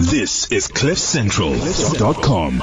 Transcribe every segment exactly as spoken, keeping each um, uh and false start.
This is cliff central dot com.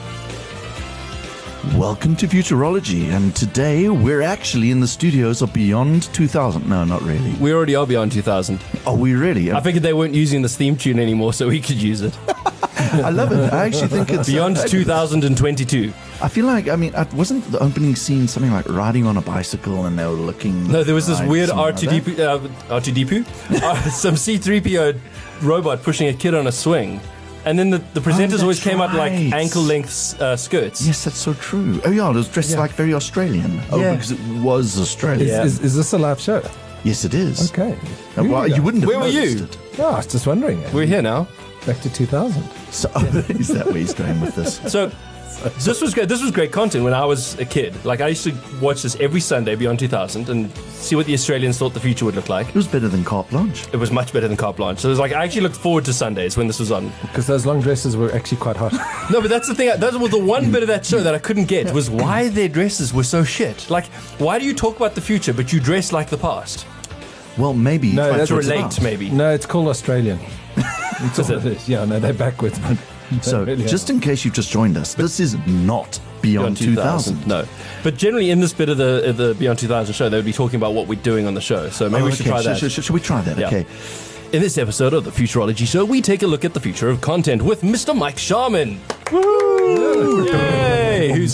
Welcome to Futurology, and today we're actually in the studios of Beyond two thousand. No, not really. We already are Beyond two thousand. Are we really? I figured they weren't using this theme tune anymore, so we could use it. I love it. I actually think it's Beyond uh, two thousand twenty-two. I feel like, I mean, it wasn't the opening scene something like riding on a bicycle and they were looking... No, there was this right, weird R like two D two, uh, R two D two? uh, some C three P O robot pushing a kid on a swing. And then the, the presenters oh, always came right. out like ankle-length uh, skirts. Yes, that's so true. Oh, yeah, it was dressed yeah. like very Australian. Oh, yeah. because it was Australian. Is, Yeah. is, is this a live show? Yes, it is. Okay. Uh, well, you wouldn't have Where were you? noticed it. No, I was just wondering. We're here now. Back to two thousand. So, is that where he's going with this? So this was great. This was great content when I was a kid. Like I used to watch this every Sunday, Beyond two thousand, and see what the Australians thought the future would look like. It was better than Carte Blanche. It was much better than Carte Blanche. So it was like I actually looked forward to Sundays when this was on. Because those long dresses were actually quite hot. No, but that's the thing. That was the one bit of that show that I couldn't get was why their dresses were so shit. Like, why do you talk about the future but you dress like the past? Well, maybe. No, that's To what it's relate, about. maybe. No, it's called Australian. It's Is all it? it is. Yeah, no, they're backwards. But So, really just in case you've just joined us, this is not Beyond, two thousand. No. But generally in this bit of the of the Beyond two thousand show, they would be talking about what we're doing on the show. So maybe Oh, we should okay. try that. Should, should, should we try that? Yeah. Okay. In this episode of the Futurology Show, we take a look at the future of content with Mister Mike Sharman. Woo! Yay! Who's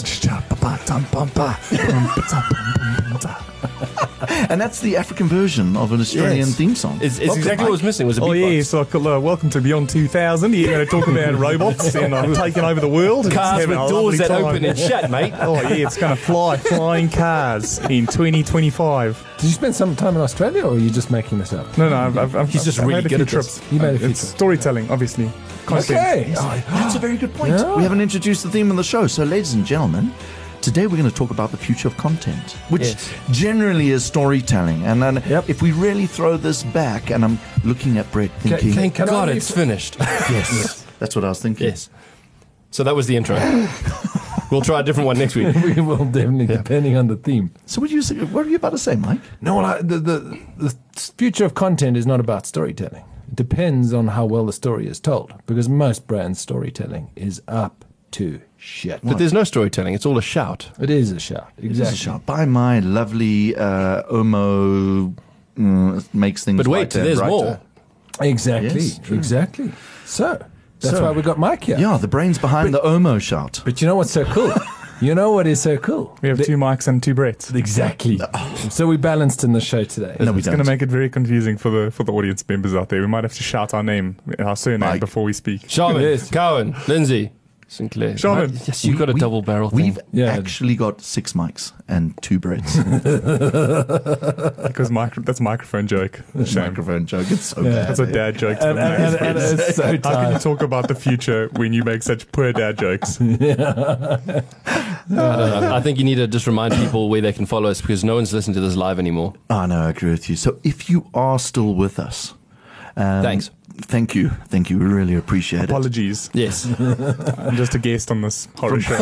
And that's the African version of an Australian Yes. theme song. It's, it's Welcome, exactly Mike. what was missing. Was a Oh beatbox. yeah, so uh, welcome to Beyond two thousand. You're going to talk about robots and uh, taking over the world. and Cars just with having a doors lovely that time. open and shut, mate. Oh yeah, it's going to fly, flying cars in twenty twenty-five. did you spend some time in Australia, or are you just making this up? No, no, I've, I've, I've He's just I've really made a good few at this. trips. You made a few It's trips. storytelling, obviously. Content. Okay. Oh, that's a very good point. Yeah. We haven't introduced the theme of the show. So, ladies and gentlemen, today we're going to talk about the future of content, which Yes. generally is storytelling. And then Yep. if we really throw this back, and I'm looking at Brett thinking, Thank Can I God only it's f- finished. yes, that's what I was thinking. Yes. So that was the intro. We'll try a different one next week. We will definitely, depending on the theme. So, what, you, what were you about to say, Mike? No, well, I, the, the the future of content is not about storytelling. It depends on how well the story is told, because most brands' storytelling is up to shit. But there's no storytelling. It's all a shout. It is a shout. This is Exactly. a shout by my lovely uh, Omo mm, makes things. But wait, lighter and there's brighter. more. Exactly. Yes, true. Exactly. So that's So- why we got Mike here. Yeah, the brains behind the Omo shout. But you know what's so cool? You know what is so cool? We have The- two mics and two Bretts. Exactly. So we balanced in the show today. No, we It's going don't. to make it very confusing for the for the audience members out there. We might have to shout our name, our surname, Mike. before we speak. Sharman, Yes. Cowan, Lindsay, Sinclair. Sharman. Right? Yes, you've got a We- double barrel thing. We've Yeah. actually got six mics and two breads. Because micro, that's a microphone joke. Shame. Microphone joke. It's so Yeah. bad. That's a dad joke. to And, the and, and, and it's so How can you tight. talk about the future when you make such poor dad jokes? I, don't know. I think you need to just remind people where they can follow us because no one's listening to this live anymore. Oh, no, I agree with you. So if you are still with us, um, Thanks. Thank you. Thank you. We really appreciate it. Apologies. Yes. I'm just a guest on this horror show.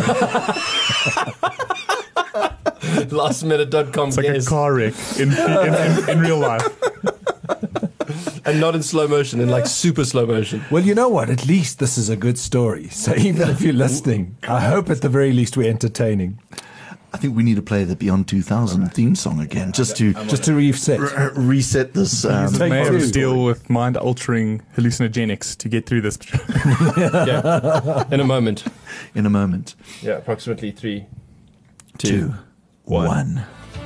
last minute dot com It's like a guess. car wreck in, in, in, in real life. And not in slow motion, in like super slow motion. Well, you know what? At least this is a good story. So even if you're listening, I hope at the very least we're entertaining. I think we need to play the Beyond two thousand theme song again just to Just to reset. r- reset this. Um, Take May have two. to deal with mind-altering hallucinogenics to get through this. Yeah. In a moment. in a moment. Yeah, approximately three, Two, one.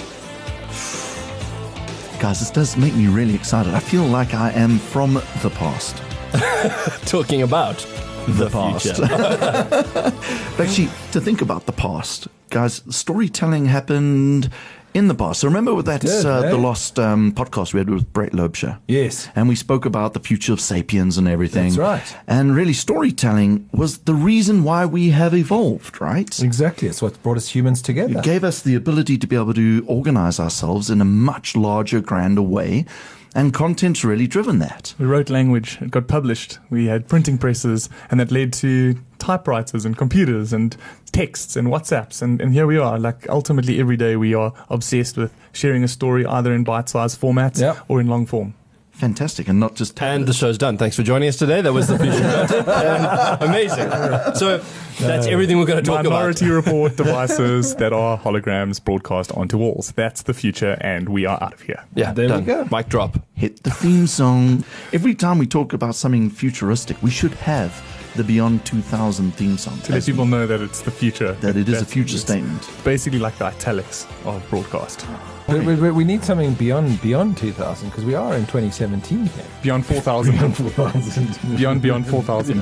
Guys, this does make me really excited. I feel like I am from the past. Talking about The, the past. future. Actually, to think about the past, guys, storytelling happened in the past. So remember with that, Did, uh, eh? the Lost um, podcast we had with Brett Loebscher? Yes. And we spoke about the future of sapiens and everything. That's right. And really, storytelling was the reason why we have evolved, right? Exactly. It's what brought us humans together. It gave us the ability to be able to organize ourselves in a much larger, grander way. And content's really driven that. We wrote language, it got published. We had printing presses, and that led to typewriters and computers and texts and WhatsApps. And, and here we are. Like, ultimately, every day we are obsessed with sharing a story either in bite-sized formats Yep. or in long form. Fantastic, and not just And the show's done. Thanks for joining us today. That was the future content. And amazing. So that's everything we're going to talk Minority about. Report devices that are holograms broadcast onto walls. That's the future, and we are out of here. Yeah, There done. we go. Mic drop. hit the theme song. Every time we talk about something futuristic, we should have the Beyond two thousand theme song. To let people know that it's the future. that it is a That's- future it's statement. Basically like the italics of broadcast. But we, we, we need something beyond beyond two thousand because we are in twenty seventeen here. Beyond four thousand. beyond, beyond four thousand.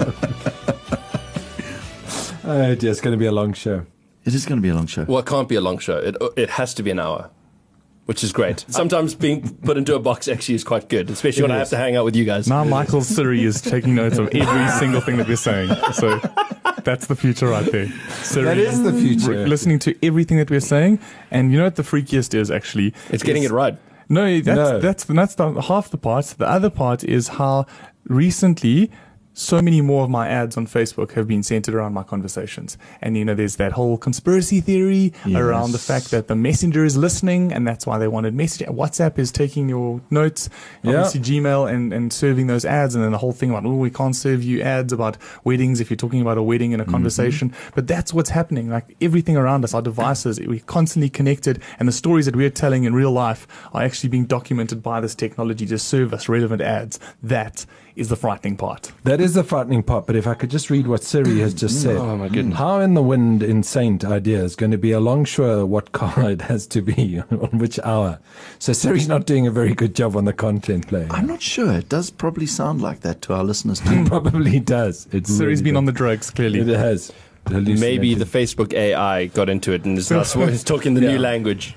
Oh dear, it's going to be a long show. It is going to be a long show. Well, it can't be a long show. It, it has to be an hour, which is great. Sometimes being put into a box actually is quite good, especially when I have to hang out with you guys. Now Michael Siri is taking notes of every single thing that we're saying. So that's the future right there. Siri That is the future. listening to everything that we're saying. And you know what the freakiest is actually? It's getting Is- it right. No, that's No. that's that's the, half the part. The other part is how recently so many more of my ads on Facebook have been centered around my conversations. And, you know, there's that whole conspiracy theory Yes. around the fact that the messenger is listening, and that's why they wanted message. WhatsApp is taking your notes, Yeah. obviously Gmail, and, and serving those ads. And then the whole thing about, oh, we can't serve you ads about weddings if you're talking about a wedding in a conversation. But that's what's happening. Like everything around us, our devices, we're constantly connected. And the stories that we're telling in real life are actually being documented by this technology to serve us relevant ads. That is the frightening part. That is the frightening part, but if I could just read what Siri has just said. Oh, my goodness. How in the wind insane idea is going to be along sure what car it has to be on which hour. So Siri's not doing a very good job on the content play. I'm not sure. It does probably sound like that to our listeners too. It probably does. It Siri's really been does. on the drugs, clearly. It has. Maybe Hallucinated. the Facebook A I got into it and is now is talking the Yeah. new language.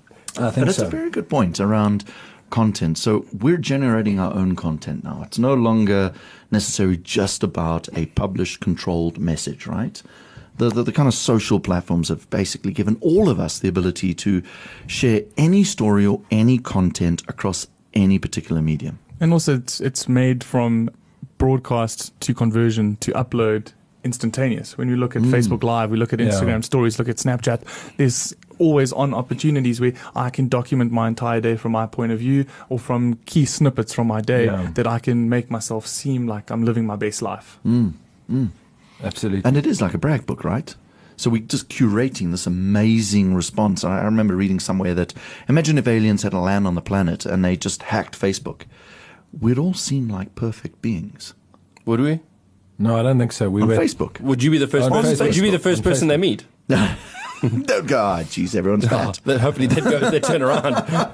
I think But it's so. a very good point around content. So we're generating our own content now. It's no longer necessarily just about a published, controlled message, right? The, the, the kind of social platforms have basically given all of us the ability to share any story or any content across any particular medium. And also, it's it's made from broadcast to conversion to upload instantaneous. When we look at Facebook Live, we look at Yeah. Instagram stories, look at Snapchat, there's always on opportunities where I can document my entire day from my point of view or from key snippets from my day Yeah. that I can make myself seem like I'm living my best life. Absolutely. And it is like a brag book, right? So we're just curating this amazing response. I I remember reading somewhere that imagine if aliens had a land on the planet and they just hacked Facebook. We'd all seem like perfect beings Would we? No, I don't think so. We on were. Facebook. Would you be the first On person? Would you be the Facebook. first On person they meet? Oh, God, jeez, everyone's fat. Then hopefully they'd go. They turn around.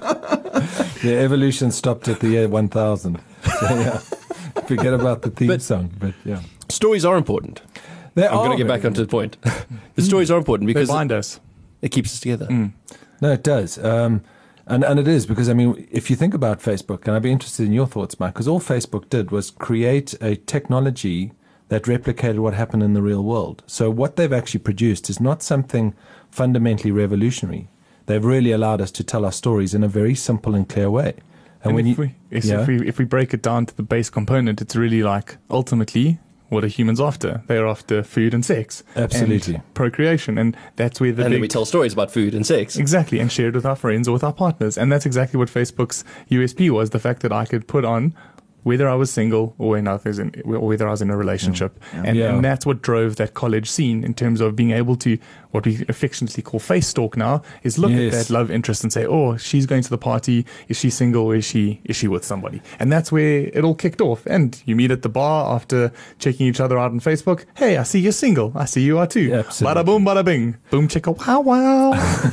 The evolution stopped at the year one thousand. So, yeah. Forget about the theme But- song. But yeah. Stories are important. They I'm going to get back onto the point. The stories are important They because bind us. it keeps us together. No, it does. Um, and, and it is because, I mean, if you think about Facebook, and I'd be interested in your thoughts, Mike, because all Facebook did was create a technology that replicated what happened in the real world. So what they've actually produced is not something fundamentally revolutionary. They've really allowed us to tell our stories in a very simple and clear way. And, And when if, you, we, yes, yeah. if we if we break it down to the base component, it's really like ultimately what are humans after? They're after food and sex, Absolutely. and procreation, and that's where the And then big, we tell stories about food and sex. exactly and share it with our friends or with our partners, and that's exactly what Facebook's U S P was: the fact that I could put on whether I was single or when I was in, or whether I was in a relationship, And, Yeah. and that's what drove that college scene in terms of being able to what we affectionately call face stalk now is look Yes. at that love interest and say, oh, she's going to the party. Is she single? Or is she is she with somebody? And that's where it all kicked off. And you meet at the bar after checking each other out on Facebook. Hey, I see you're single. I see you are too. Absolutely. Bada boom, bada bing. Boom chicka wow wow.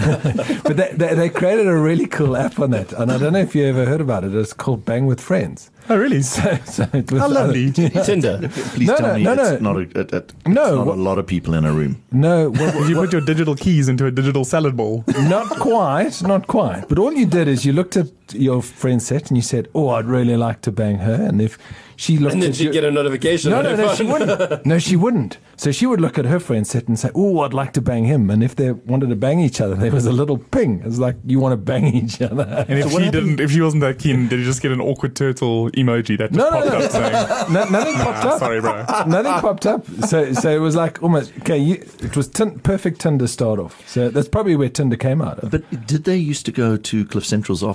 But they, they, they created a really cool app on that. And I don't know if you ever heard about it. It's called Bang with Friends. Oh, really? So, so it was How lovely. Tinder. Please No, tell no, me no, it's no. not, a, a, a, it's No, not what- a lot of people in a room. No, what, Did you put your digital keys into a digital salad bowl? not quite, not quite. But all you did is you looked at your friend set and you said, "Oh, I'd really like to bang her." And if she looked And then at she'd your- get a notification no, on no, her no, phone. she wouldn't. No, she wouldn't. So she would look at her friend set and say, "Oh, I'd like to bang him." And if they wanted to bang each other, there was a little ping. It was like, "You want to bang each other?" And if So what she happened- didn't, if she wasn't that keen, did you just get an awkward turtle emoji that just No, no, popped no. up saying, No, nothing popped up. "Sorry, bro"? Nothing popped up. So, so it was like almost okay. You, it was tin, perfect Tinder start off. So that's probably where Tinder came out of. But did they used to go to Cliff Central's offices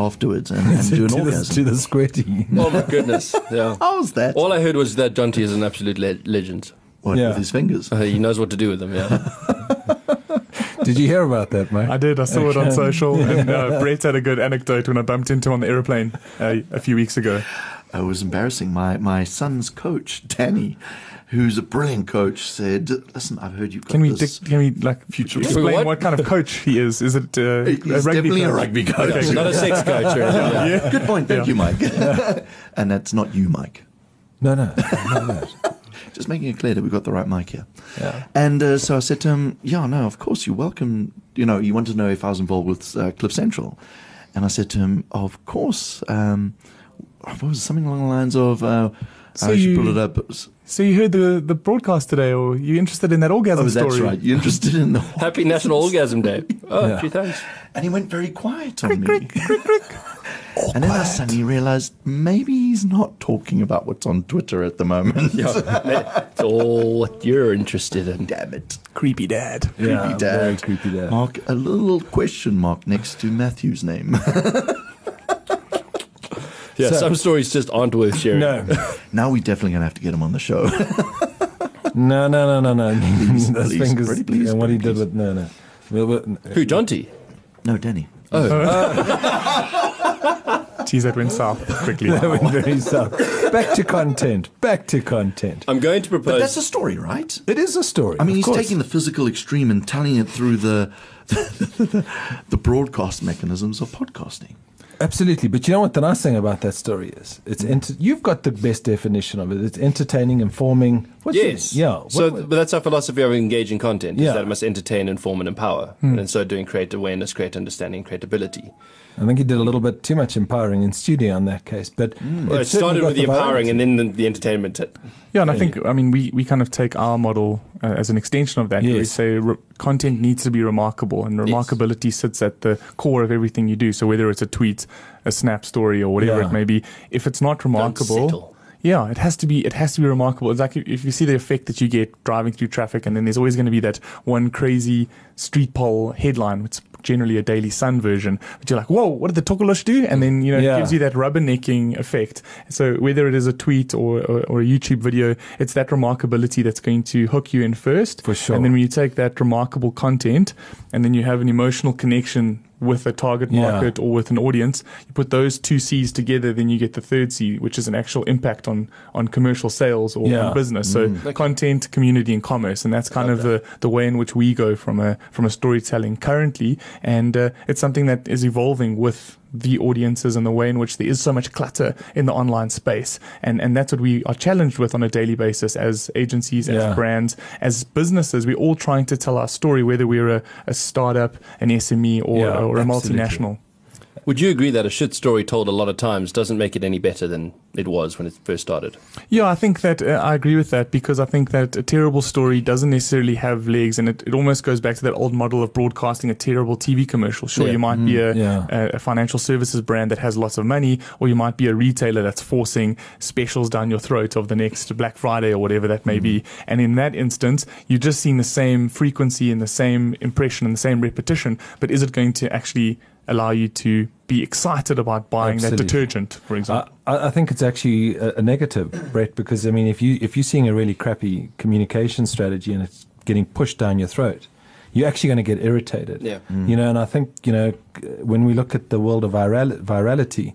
afterwards and, and do an to, the, orgasm. to the squirty. Oh my goodness! Yeah. How's that? All I heard was that Jonty is an absolute le- legend. What, Yeah. with his fingers? Uh, he knows what to do with them. Yeah. Did you hear about that, mate? I did. I saw it on social. And uh, Brett had a good anecdote when I bumped into him on the aeroplane uh, a few weeks ago. It was embarrassing. My my son's coach, Danny, who's a brilliant coach, said, "Listen, I've heard you've got Can we this." dic- can we like future explain What? what? kind of coach he is? Is it uh, He's definitely a rugby coach. Okay, Not a sex coach or anything. Yeah. yeah. Good point. Thank Yeah. you, Mike. And that's not you, Mike. No, no, no, no. Just making it clear that we've got the right mic here. Yeah. And uh, so I said to him, yeah, no, of course, you're welcome. You know, you wanted to know if I was involved with uh, Cliff Central. And I said to him, of course. Um, what was it? Something along the lines of, uh, So I should you- pull it up. So you heard the, the broadcast today, or you interested in that orgasm Oh, story? that's right. You're interested in the Happy National Orgasm Day. Oh, Yeah. gee, thanks. And he went very quiet on me. And then I suddenly realized maybe he's not talking about what's on Twitter at the moment. Yeah. It's all what you're interested in. Damn it. Creepy dad. Yeah, Creepy very dad. creepy dad. Mark, a little question mark next to Matthew's name. Yeah. So- Some stories just aren't worth sharing. No, Now we're definitely going to have to get him on the show. no, no, no, no, no. Please, Those please, fingers pretty please, and what he pretty did with no, no. Well, well, Who, Jonty? No, Danny. Geez, that went south quickly. that went very south. Back to content. Back to content. I'm going to propose. But that's a story, right? It is a story. I mean, of he's course. taking the physical extreme and telling it through the the, the broadcast mechanisms of podcasting. Absolutely, but you know what the nice thing about that story is? It's enter- you've got the best definition of it. It's entertaining, informing. What's Yes. it? Yeah. So, What- but that's our philosophy of engaging content. Yeah. Is that it must entertain, inform, and empower. And in so doing, create awareness, create understanding, create ability. I think he did a little bit too much empowering in studio in that case, but Well, it started with the empowering and then the, the entertainment. Yeah, and I think, I mean, we, we kind of take our model uh, as an extension of that. We Yes. say re- content needs to be remarkable, and remarkability sits at the core of everything you do. So whether it's a tweet, a snap story, or whatever Yeah. it may be, if it's not remarkable, settle. yeah, it has to be. It has to be remarkable. It's like if if you see the effect that you get driving through traffic, and then there's always going to be that one crazy street poll headline, which is generally a Daily Sun version. But you're like, whoa, what did the Tokolosh do? And then you know Yeah. it gives you that rubbernecking effect. So whether it is a tweet or, or or a YouTube video, it's that remarkability that's going to hook you in first. For sure. And then when you take that remarkable content, and then you have an emotional connection with a target Yeah. market or with an audience, you put those two C's together, then you get the third C, which is an actual impact on, on commercial sales or Yeah. on business. So content, community, and commerce, and that's kind of the, the way in which we go from a from a storytelling currently, and uh, it's something that is evolving with the audiences and the way in which there is so much clutter in the online space, and and that's what we are challenged with on a daily basis as agencies, Yeah. as brands, as businesses. We're all trying to tell our story, whether we're a, a startup, an S M E, or, Yeah, or a absolutely. multinational. Would you agree that a shit story told a lot of times doesn't make it any better than it was when it first started? Yeah, I think that uh, I agree with that, because I think that a terrible story doesn't necessarily have legs, and it, it almost goes back to that old model of broadcasting a terrible T V commercial. Sure, Yeah. you might be a, yeah. a, a financial services brand that has lots of money, or you might be a retailer that's forcing specials down your throat of the next Black Friday or whatever that may be. And in that instance, you're just seeing the same frequency and the same impression and the same repetition, but is it going to actually allow you to be excited about buying Absolutely. that detergent, for example? I, I think it's actually a, a negative, Brett, because I mean, if you if you're seeing a really crappy communication strategy and it's getting pushed down your throat, you're actually going to get irritated. Yeah. You know, and I think you know when we look at the world of viral, virality,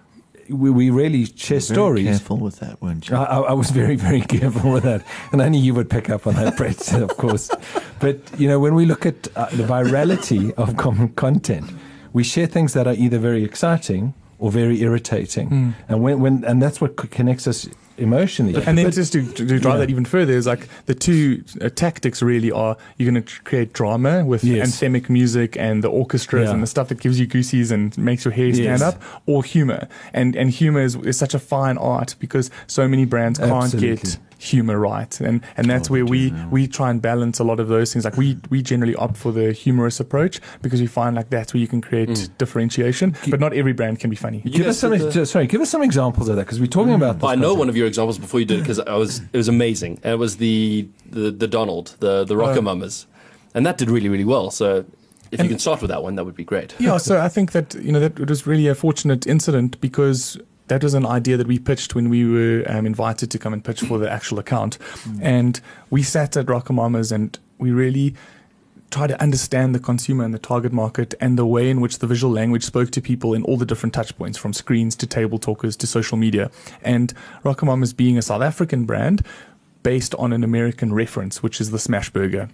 we, we really share Very stories. careful with that, weren't you? I, I I was very, very careful with that, and only you would pick up on that, Brett, of course. But you know, when we look at uh, the virality of common content, we share things that are either very exciting or very irritating, Mm. and when, when and that's what c- connects us emotionally. And then But- just to, to to drive yeah. that even further is like the two uh, tactics really are you're going to tr- create drama with Yes. anthemic music and the orchestras Yeah. and the stuff that gives you goosies and makes your hair stand Yes. up, or humor. And and humor is, is such a fine art, because so many brands can't Absolutely. get humor right, and and that's Oh, where they we do now. we try and balance a lot of those things. Like we we generally opt for the humorous approach, because we find like that's where you can create Mm. differentiation, but not every brand can be funny. You give guys us some. did the- ex- sorry, give us some examples of that, because we're talking about. This I know concept. one of your examples before you did it because I was it was amazing. And it was the the, the Donald, the the Rocker Oh. Mamas, and that did really really well. So if you can start with that one, that would be great. Yeah, so I think that, you know, that it was really a fortunate incident because that was an idea that we pitched when we were um, invited to come and pitch for the actual account. Mm. And we sat at RocoMamas and we really try to understand the consumer and the target market and the way in which the visual language spoke to people in all the different touch points, from screens to table talkers to social media. And RocoMamas being a South African brand based on an American reference, which is the smash burger.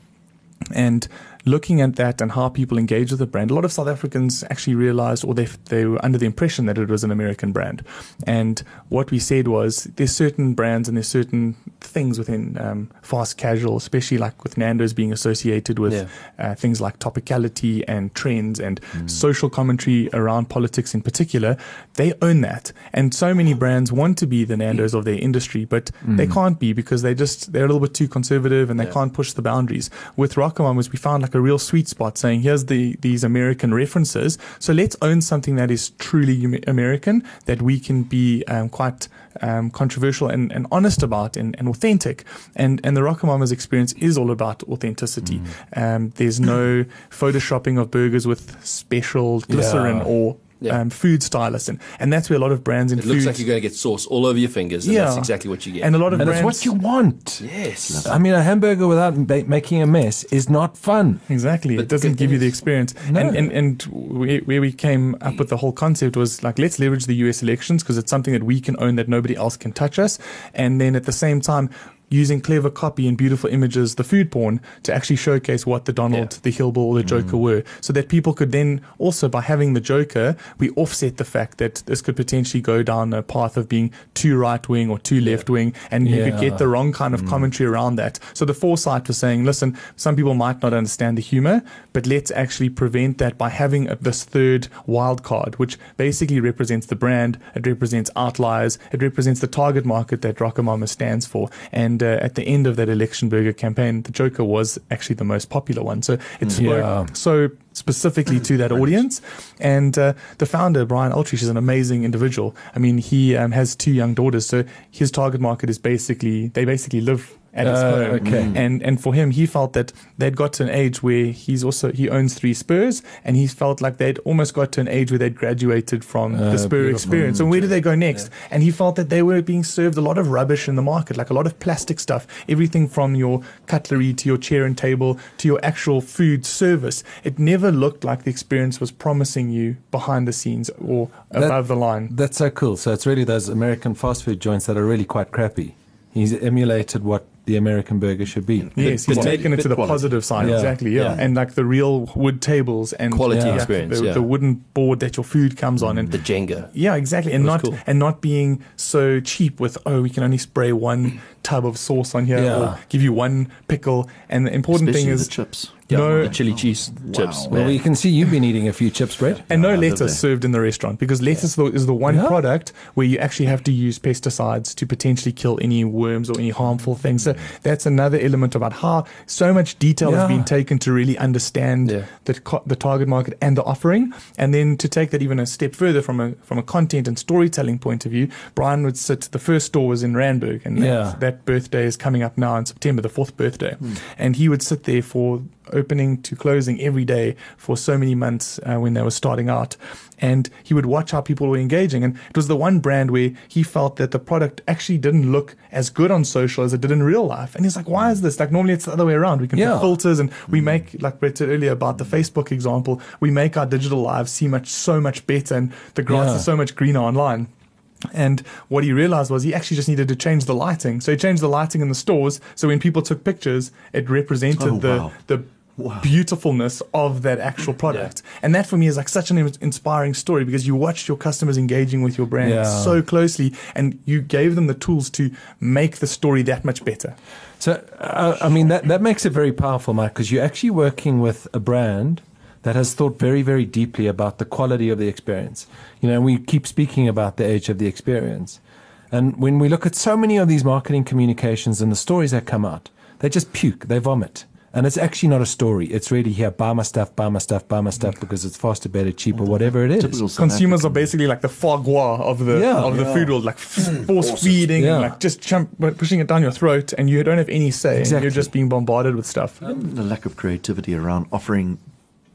And looking at that and how people engage with the brand, a lot of South Africans actually realized, or they they were under the impression that it was an American brand. And what we said was, there's certain brands and there's certain things within um, fast casual, especially like with Nando's being associated with Yeah. uh, things like topicality and trends and mm. social commentary around politics in particular. They own that. And so many brands want to be the Nando's of their industry, but mm. they can't be because they just, they're a little bit too conservative and they yeah. can't push the boundaries. With RocoMamas, we found like a real sweet spot saying, here's the these American references. So let's own something that is truly American, that we can be um, quite um, controversial and, and honest about and, and authentic. And and the RocoMamas experience is all about authenticity. Mm. Um, there's no photoshopping of burgers with special glycerin Yeah. or Yeah. Um, food stylists, and, and that's where a lot of brands in It food. looks like you're going to get sauce all over your fingers, and Yeah. that's exactly what you get. And a lot of And brands. it's what you want. yes. I mean, a hamburger without ba- making a mess is not fun. Exactly. But It doesn't good give you the thing is- experience. No. And, and, and we, where we came up with the whole concept was like, let's leverage the U S elections because it's something that we can own that nobody else can touch us. And then at the same time, using clever copy and beautiful images, the food porn, to actually showcase what the Donald, Yeah. the Hillbill, or the Joker Mm. were, so that people could then also, by having the Joker, we offset the fact that this could potentially go down a path of being too right wing or too left wing, and you could Yeah. get the wrong kind of commentary around that. So the foresight was saying, listen, some people might not understand the humor, but let's actually prevent that by having a, this third wild card, which basically represents the brand, it represents outliers, it represents the target market that RocoMamas stands for. And uh, at the end of that election burger campaign, the Joker was actually the most popular one. So it spoke Yeah. so specifically to that audience. And uh, the founder, Brian Altrich, is an amazing individual. I mean, he um, has two young daughters, so his target market is basically, they basically live at his Uh, home. okay. And and for him, he felt that they'd got to an age where he's also, he owns three Spurs, and he felt like they'd almost got to an age where they'd graduated from Uh, the Spur beautiful. experience. And where do they go next? And he felt that they were being served a lot of rubbish in the market, like a lot of plastic stuff, everything from your cutlery to your chair and table to your actual food service. It never looked like the experience was promising you behind the scenes or That- above the line. That's so cool. So it's really those American fast food joints that are really quite crappy. He's emulated what the American burger should be. Yes, he's but taken made it to the quality. positive side. Yeah. Exactly, yeah. Yeah. And like the real wood tables and Quality yeah, experience, the, yeah. the wooden board that your food comes on, and The Jenga. yeah, exactly, and That not was cool. and not being so cheap with, oh, we can only spray one tub of sauce on here Yeah. or give you one pickle. And the important Especially thing the is chips. Yeah, No- the chili cheese chips. Well, man. you can see you've been eating a few chips, Brett. and no Yeah, I love lettuce that. served in the restaurant, because lettuce though is the one Yeah. product where you actually have to use pesticides to potentially kill any worms or any harmful things. So that's another element about how so much detail Yeah. has been taken to really understand Yeah. the co- the target market and the offering, and then to take that even a step further from a from a content and storytelling point of view. Brian would sit. The first store was in Randburg, and Yeah. that, that birthday is coming up now in September, the fourth birthday, and he would sit there for opening to closing every day for so many months uh, when they were starting out. And he would watch how people were engaging. And it was the one brand where he felt that the product actually didn't look as good on social as it did in real life. And he's like, why is this? Like, normally it's the other way around. We can Yeah. put filters, and we make, like Brett said earlier about the Facebook example, we make our digital lives seem much, so much better, and the grass Yeah. is so much greener online. And what he realized was he actually just needed to change the lighting. So he changed the lighting in the stores. So when people took pictures, it represented Oh, the, wow. the Wow. beautifulness of that actual product. And that for me is like such an in- inspiring story, because you watched your customers engaging with your brand Yeah. so closely, and you gave them the tools to make the story that much better. So, uh, I mean, that, that makes it very powerful, Mike, because you're actually working with a brand that has thought very, very deeply about the quality of the experience. You know, we keep speaking about the age of the experience. And when we look at so many of these marketing communications and the stories that come out, they just puke, they vomit. And it's actually not a story. It's really here, buy my stuff, buy my stuff, buy my stuff, because it's faster, better, cheaper, whatever it is. Typical South Consumers are African. basically like the foie gras of the Yeah. of the Yeah. food world, like force feeding, Yeah. and like just chump, pushing it down your throat, and you don't have any say. And Exactly. you're just being bombarded with stuff. The lack of creativity around offering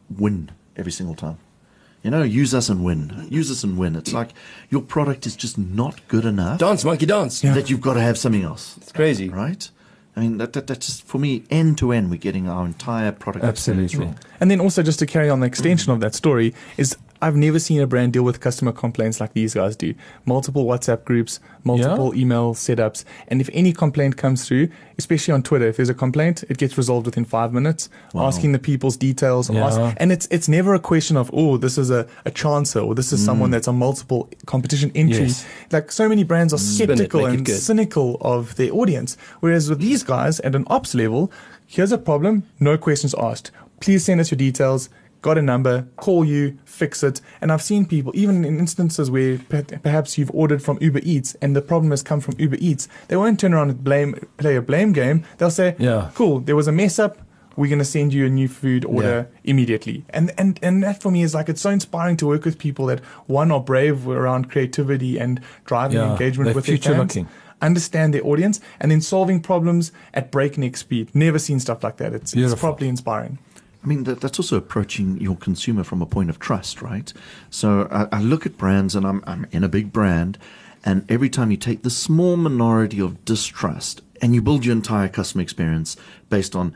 win every single time. You know, use us and win. Use us and win. It's like your product is just not good enough Dance, monkey, dance. Yeah. that you've got to have something else. It's crazy. Right? I mean, that, that that's just, for me, end to end, we're getting our entire product experience Absolutely. wrong. And then also, just to carry on the extension of that story, is I've never seen a brand deal with customer complaints like these guys do. Multiple WhatsApp groups, multiple Yeah. email setups. And if any complaint comes through, especially on Twitter, if there's a complaint, it gets resolved within five minutes, Wow. asking the people's details. Yeah. Ask, and it's it's never a question of, oh, this is a, a chancer, or this is Mm. someone that's on multiple competition entry. Yes. Like, so many brands are Spin it, skeptical make it and good. cynical of their audience. Whereas with these guys at an ops level, here's a problem, no questions asked. Please send us your details. Got a number, call you, fix it. And I've seen people, even in instances where per- perhaps you've ordered from Uber Eats and the problem has come from Uber Eats, they won't turn around and blame, play a blame game. They'll say, Yeah. cool, there was a mess up. We're going to send you a new food order immediately. And, and, and that for me is like, it's so inspiring to work with people that, one, are brave around creativity and driving Yeah, engagement they're with their future fans. looking. Understand their audience, and then solving problems at breakneck speed. Never seen stuff like that. It's, it's Beautiful. properly inspiring. I mean, that, that's also approaching your consumer from a point of trust, right? So I, I look at brands, and I'm, I'm in a big brand, and every time you take the small minority of distrust and you build your entire customer experience based on,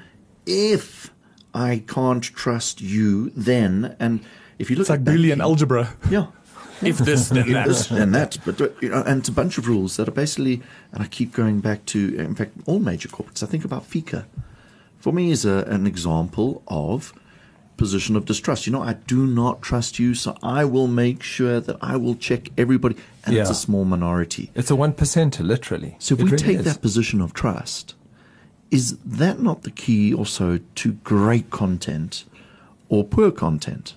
if I can't trust you, then, and if you look It's like at that- Boolean algebra. yeah. If this, then If that. this and that, but uh, you know, and it's a bunch of rules that are basically, and I keep going back to, in fact, all major corporates. I think about Fika. For me, is a, an example of position of distrust. You know, I do not trust you, so I will make sure that I will check everybody, and it's Yeah. a small minority. It's a one percenter, literally. So if It we really take is. that position of trust, is that not the key also to great content or poor content?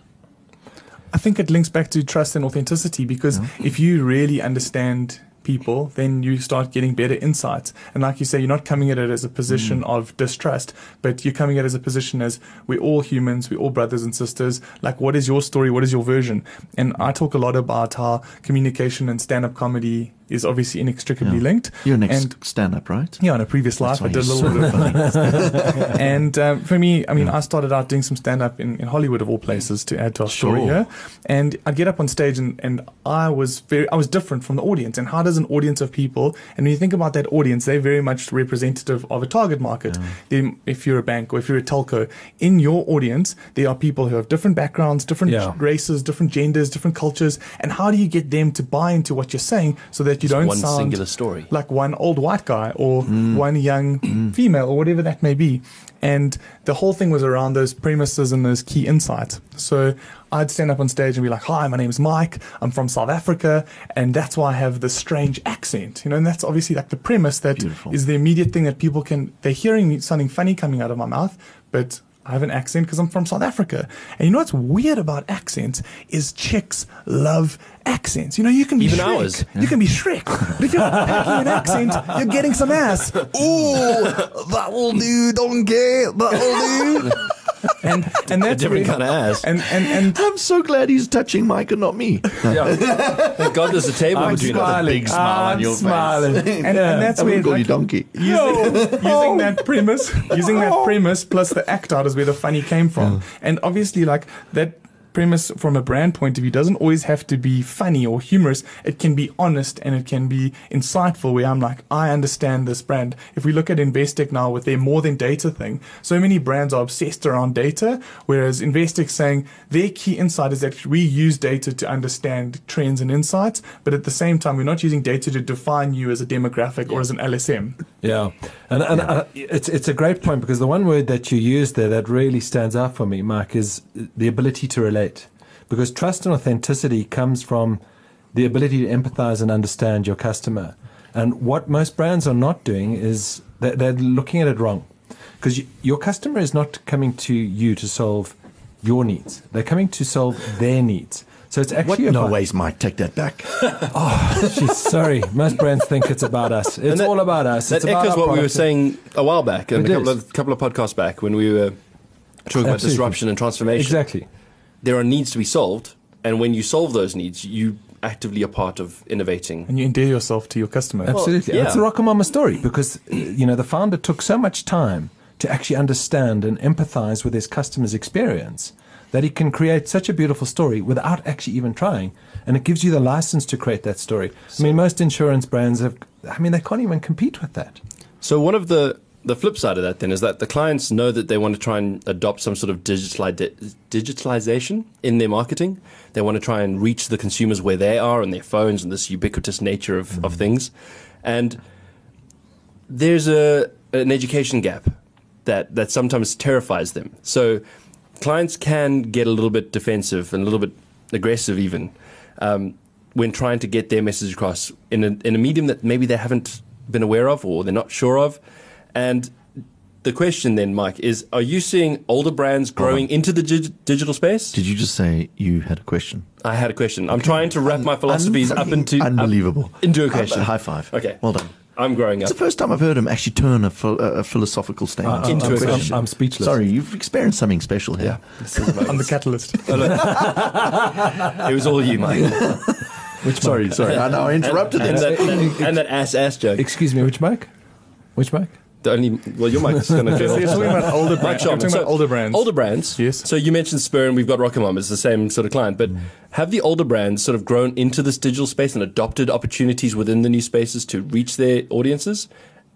I think it links back to trust and authenticity, because if you really understand people, then you start getting better insights. And like you say, you're not coming at it as a position Mm. of distrust, but you're coming at it as a position as we're all humans, we're all brothers and sisters. Like, what is your story? What is your version? And I talk a lot about how communication and stand-up comedy is obviously inextricably Yeah. linked. You're next And stand-up, right? yeah, in a previous life, I why did a you're little bit of so that. And um, for me, I mean, I started out doing some stand up in, in Hollywood, of all places, to add to our story Sure. here. And I'd get up on stage, and, and I was very, I was different from the audience. And how does an audience of people, and when you think about that audience, they're very much representative of a target market. They, if you're a bank or if you're a telco, in your audience, there are people who have different backgrounds, different Yeah. races, different genders, different cultures. And how do you get them to buy into what you're saying so that you don't one sound singular story. like one old white guy or one young female or whatever that may be. And the whole thing was around those premises and those key insights. So I'd stand up on stage and be like, hi, my name is Mike. I'm from South Africa. And that's why I have this strange accent. You know, and that's obviously like the premise that Beautiful. is the immediate thing that people can, they're hearing me something funny coming out of my mouth, but I have an accent because I'm from South Africa. And you know what's weird about accents is chicks love accents. You know, you can be Even Shrek. ours. You can be Shrek. But if you're packing an accent, you're getting some ass. Ooh, that will do, donkey. That will do. And and A that's different really- kind of ass. And and and I'm so glad he's touching Mike and not me. Yeah. Thank God there's a table I'm between us. smiling. big smile on I'm your face. smiling. and, and that's I where wouldn't call you like, donkey. using, using that premise, using that premise plus the act out is where the funny came from. And obviously, like that premise from a brand point of view doesn't always have to be funny or humorous. It can be honest and it can be insightful, where I'm like, I understand this brand. If we look at Investec now with their more than data thing, so many brands are obsessed around data, whereas Investec saying their key insight is that we use data to understand trends and insights, but at the same time, we're not using data to define you as a demographic or as an L S M. Yeah, and and Uh, it's it's a great point, because the one word that you used there that really stands out for me, Mike, is the ability to relate. Because trust and authenticity comes from the ability to empathize and understand your customer. And what most brands are not doing is that they're looking at it wrong. Because you, your customer is not coming to you to solve your needs; they're coming to solve their needs. So it's What? actually No about, ways, Mike. Take that back. Geez, sorry, most brands think it's about us. It's that- all about us. That It's about echoes our what we were product. saying a while back, and It a couple is. of, couple of podcasts back, when we were talking about Absolutely. disruption and transformation. Exactly. There are needs to be solved, and when you solve those needs, you actively are part of innovating. And you endear yourself to your customer. Absolutely. yeah. And it's the Rockamama story, because, uh, you know, the founder took so much time to actually understand and empathize with his customer's experience that he can create such a beautiful story without actually even trying. And it gives you the license to create that story. I mean, most insurance brands have, I mean, they can't even compete with that. So one of the, the flip side of that then is that the clients know that they want to try and adopt some sort of digitali- digitalization in their marketing. They want to try and reach the consumers where they are on their phones and this ubiquitous nature of, mm-hmm. of things. And there's a an education gap that, that sometimes terrifies them. So clients can get a little bit defensive and a little bit aggressive even um, when trying to get their message across in a, in a medium that maybe they haven't been aware of or they're not sure of. And the question then, Mike, is are you seeing older brands growing into the dig- digital space? Did you just say you had a question? I had a question. I'm trying to wrap my philosophies up into unbelievable up into a question. High five. Okay. Well done. I'm growing up. It's the first time I've heard him actually turn a, ph- a philosophical statement uh, into I'm, a I'm, question. I'm speechless. Sorry, you've experienced something special here. Yeah. I'm the catalyst. It was all you, Mike. Which sorry, sorry. I know I interrupted and, him. and, that, and, and that ass ass joke. Excuse me, which mic? Which mic? The only well, your mic is going to. So you're talking about older brands. You're talking so, about older brands. Older brands. Yes. So you mentioned Spur, and we've got Rockamom. It's the same sort of client. But mm. have the older brands sort of grown into this digital space and adopted opportunities within the new spaces to reach their audiences?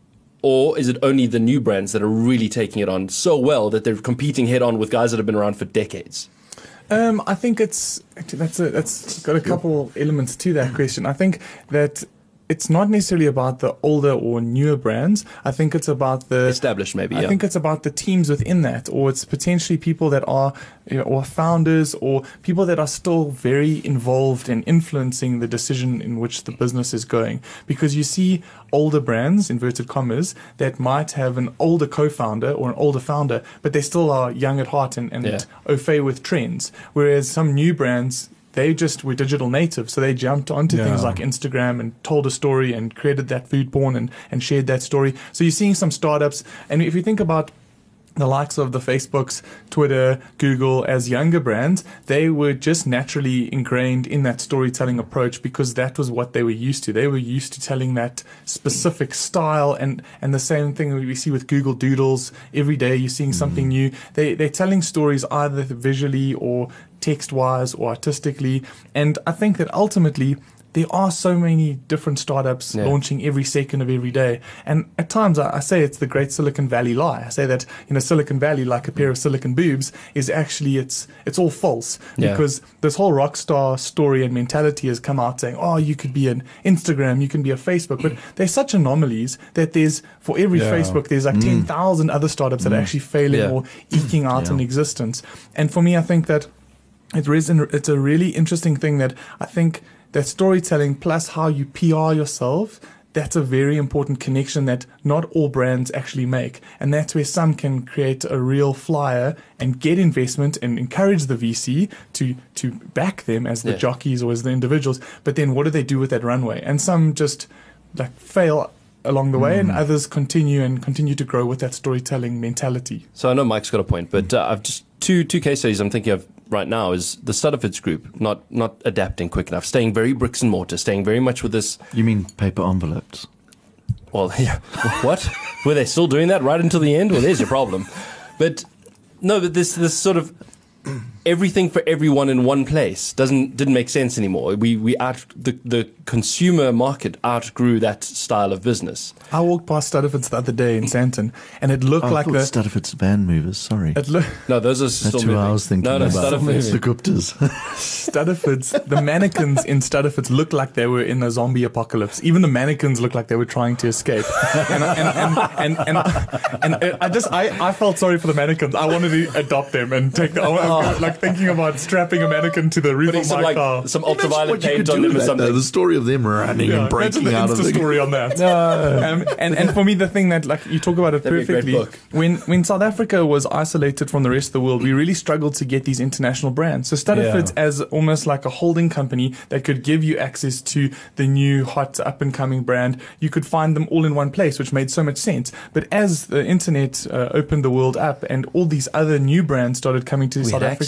Or is it only the new brands that are really taking it on so well that they're competing head on with guys that have been around for decades? Um, I think it's that's a, that's got a couple elements to that question. I think that it's not necessarily about the older or newer brands. I think it's about the established, maybe. I yeah. think it's about the teams within that, or it's potentially people that are, you know, or founders, or people that are still very involved in influencing the decision in which the business is going. Because you see older brands, inverted commas, that might have an older co-founder or an older founder, but they still are young at heart and, and yeah. au fait with trends. Whereas some new brands, they just were digital natives, so they jumped onto yeah. things like Instagram and told a story and created that food porn and, and shared that story. So you're seeing some startups, and if you think about the likes of the Facebooks, Twitter, Google as younger brands, they were just naturally ingrained in that storytelling approach because that was what they were used to. They were used to telling that specific style, and, and the same thing we see with Google Doodles. Every day you're seeing something mm. new. They, they're telling stories either visually or text-wise or artistically. And I think that ultimately there are so many different startups yeah. launching every second of every day. And at times I, I say it's the great Silicon Valley lie. I say that, you know, Silicon Valley, like a pair of silicon boobs, is actually, it's it's all false. Yeah. Because this whole rock star story and mentality has come out saying, oh, you could be an Instagram, you can be a Facebook. But they're such anomalies that there's, for every yeah. Facebook, there's like mm. ten thousand other startups mm. that are actually failing yeah. or eking out yeah. an existence. And for me, I think that it is, it's a really interesting thing that I think that storytelling plus how you P R yourself, that's a very important connection that not all brands actually make. And that's where some can create a real flyer and get investment and encourage the V C to, to back them as the yeah. jockeys or as the individuals. But then what do they do with that runway? And some just like fail along the way, mm. and others continue and continue to grow with that storytelling mentality. So I know Mike's got a point, but uh, I've just two two case studies I'm thinking of right now is the Studdiford's group not not adapting quick enough, staying very bricks and mortar, staying very much with this. You mean paper envelopes? Well, yeah. What? Were they still doing that right until the end? Well, there's your problem. But no, but this this sort of everything for everyone in one place doesn't didn't make sense anymore. We we out the the consumer market outgrew that style of business. I walked past Studdiford's the other day in Santon, and it looked oh, like I the Studdiford's van movers. Sorry, it lo- no, those are that's still who moving. I was thinking no, no, about. Studdiford's. The Guptas. Studdiford's, the mannequins in Studdiford's looked like they were in a zombie apocalypse. Even the mannequins looked like they were trying to escape. And I- and and, and, and, and I just I, I felt sorry for the mannequins. I wanted to adopt them and take them. I was like thinking about strapping a mannequin to the roof Putting of some my like car. some Imagine ultraviolet what you paint could on do them or with that, something. though. The story of them running Yeah, and breaking imagine out the of Insta the story on that. No. Um, and and for me, the thing that like you talk about it That'd be a great perfectly. book. When when South Africa was isolated from the rest of the world, we really struggled to get these international brands. So Studdiford's Yeah. as almost like a holding company that could give you access to the new hot up and coming brand. You could find them all in one place, which made so much sense. But as the internet uh, opened the world up and all these other new brands started coming to We South had Africa,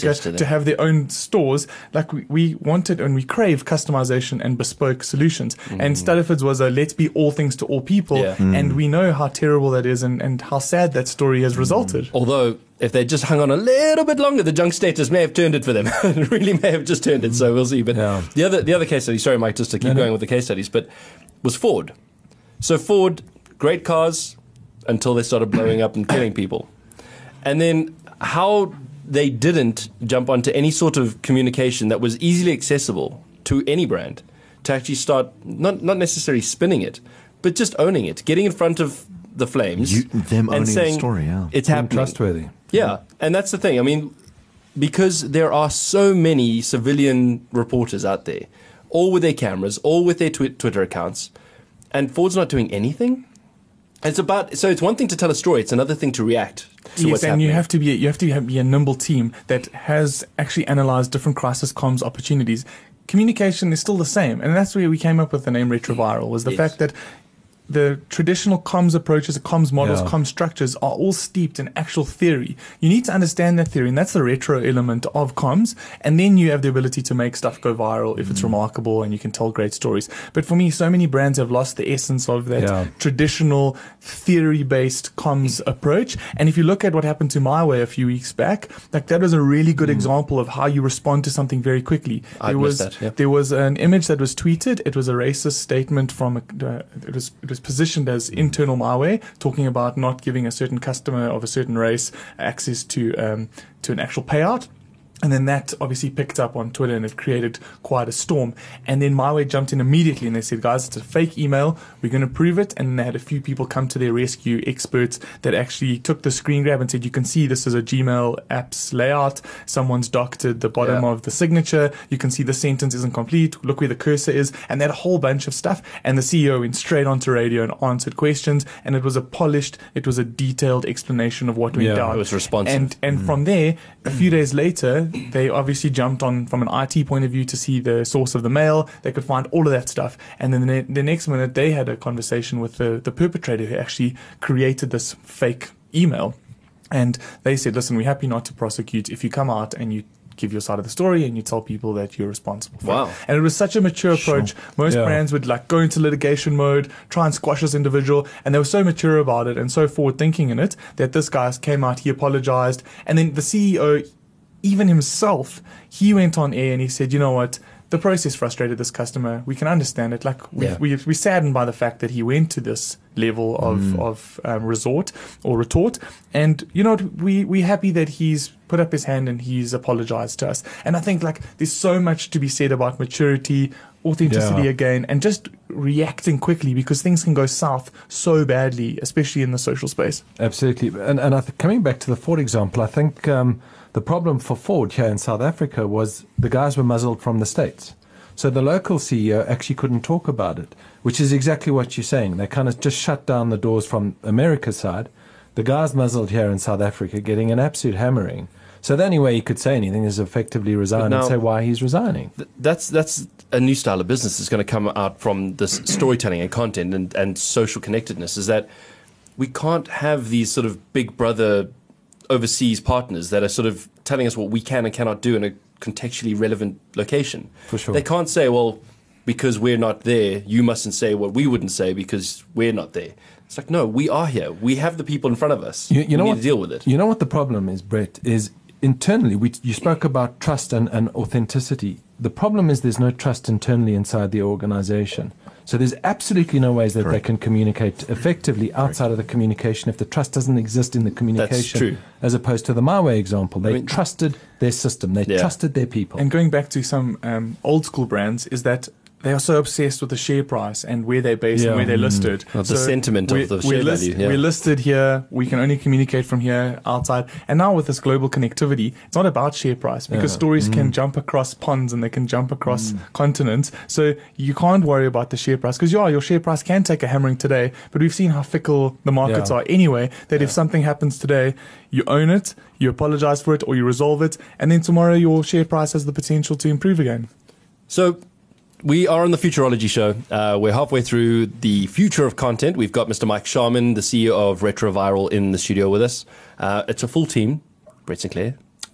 to, to have their own stores. Like we, we wanted and we crave customization and bespoke solutions. Mm. And Studdiford's was a let's be all things to all people. Yeah. Mm. And we know how terrible that is and, and how sad that story has resulted. Mm. Although, if they just hung on a little bit longer, the junk status may have turned it for them. It really may have just turned it, so we'll see. But yeah. the other the other case study, sorry, Mike, just to keep no, going no. with the case studies, but was Ford. So Ford, great cars until they started blowing up and killing people. And then how they didn't jump onto any sort of communication that was easily accessible to any brand to actually start, not, not necessarily spinning it, but just owning it, getting in front of the flames You, them and owning saying, the story, yeah. it's Being happening. trustworthy. Yeah, and that's the thing. I mean, because there are so many civilian reporters out there, all with their cameras, all with their twi- Twitter accounts, and Ford's not doing anything. It's about so it's one thing to tell a story; it's another thing to react to yes, what's and happening. you have to be a, you have to have, be a nimble team that has actually analyzed different crisis comms opportunities. Communication is still the same, and that's where we came up with the name Retroviral. Was the Yes. fact that the traditional comms approaches, comms models, Yeah. comms structures are all steeped in actual theory. You need to understand that theory, and that's the retro element of comms. And then you have the ability to make stuff go viral if it's remarkable and you can tell great stories. But for me, so many brands have lost the essence of that Yeah. traditional theory-based comms approach. And if you look at what happened to MyWay a few weeks back, like that was a really good example of how you respond to something very quickly. I'd there was missed that, yeah. there was an image that was tweeted. It was a racist statement from a, uh, it was it was positioned as internal malware, talking about not giving a certain customer of a certain race access to um, to an actual payout. And then that obviously picked up on Twitter and it created quite a storm. And then MyWay jumped in immediately and they said, guys, it's a fake email. We're going to prove it. And they had a few people come to their rescue, experts that actually took the screen grab and said, you can see this is a Gmail app's layout. Someone's doctored the bottom Yeah. of the signature. You can see the sentence isn't complete. Look where the cursor is. And they had a whole bunch of stuff. And the C E O went straight onto radio and answered questions. And it was a polished, it was a detailed explanation of what went Yeah, down. it was responsive. And and from there, a few days later, they obviously jumped on from an I T point of view to see the source of the mail. They could find all of that stuff. And then the, the next minute, they had a conversation with the, the perpetrator who actually created this fake email. And they said, listen, we're happy not to prosecute if you come out and you give your side of the story and you tell people that you're responsible for Wow. it. And it was such a mature approach. Most Yeah. brands would like go into litigation mode, try and squash this individual, and they were so mature about it and so forward thinking in it that this guy came out, he apologized, and then the C E O, even himself, he went on air and he said, you know what, the process frustrated this customer. We can understand it. Like we Yeah. we we're saddened by the fact that he went to this level of of um, resort or retort. And you know what, we we're happy that he's put up his hand and he's apologized to us. And I think like there's so much to be said about maturity, authenticity Yeah. again, and just reacting quickly because things can go south so badly, especially in the social space. Absolutely. And, and I th- coming back to the Ford example, I think um, the problem for Ford here in South Africa was the guys were muzzled from the States. So the local C E O actually couldn't talk about it, which is exactly what you're saying. They kind of just shut down the doors from America's side. The guys muzzled here in South Africa getting an absolute hammering. So the only way he could say anything is effectively resign now- and say why he's resigning. Th- That's that's a new style of business that's going to come out from this storytelling and content and, and social connectedness. Is that we can't have these sort of big brother overseas partners that are sort of telling us what we can and cannot do in a contextually relevant location. For sure. They can't say, well, because we're not there, you mustn't say what we wouldn't say because we're not there. It's like, no, we are here. We have the people in front of us. You, you know we need what, to deal with it. You know what the problem is, Brett, is internally, we, you spoke about trust and, and authenticity. The problem is there's no trust internally inside the organization. So there's absolutely no ways that they can communicate effectively outside of the communication if the trust doesn't exist in the communication. true. As opposed to the MyWay example. They I mean- trusted their system. They Yeah. trusted their people. And going back to some um, old school brands, is that they are so obsessed with the share price and where they're based Yeah. and where they're Mm. listed. Well, the sentiment of we're- the we're share list- value, yeah. We're listed here. We can only communicate from here outside. And now with this global connectivity, it's not about share price because Yeah. stories Mm. can jump across ponds and they can jump across continents. So you can't worry about the share price because yeah, your share price can take a hammering today. But we've seen how fickle the markets Yeah. are anyway. That if something happens today, you own it, you apologize for it, or you resolve it, and then tomorrow your share price has the potential to improve again. So we are on the Futurology show. Uh, we're halfway through the future of content. We've got Mister Mike Sharman, the C E O of Retroviral, in the studio with us. Uh, it's a full team. Brett Sinclair.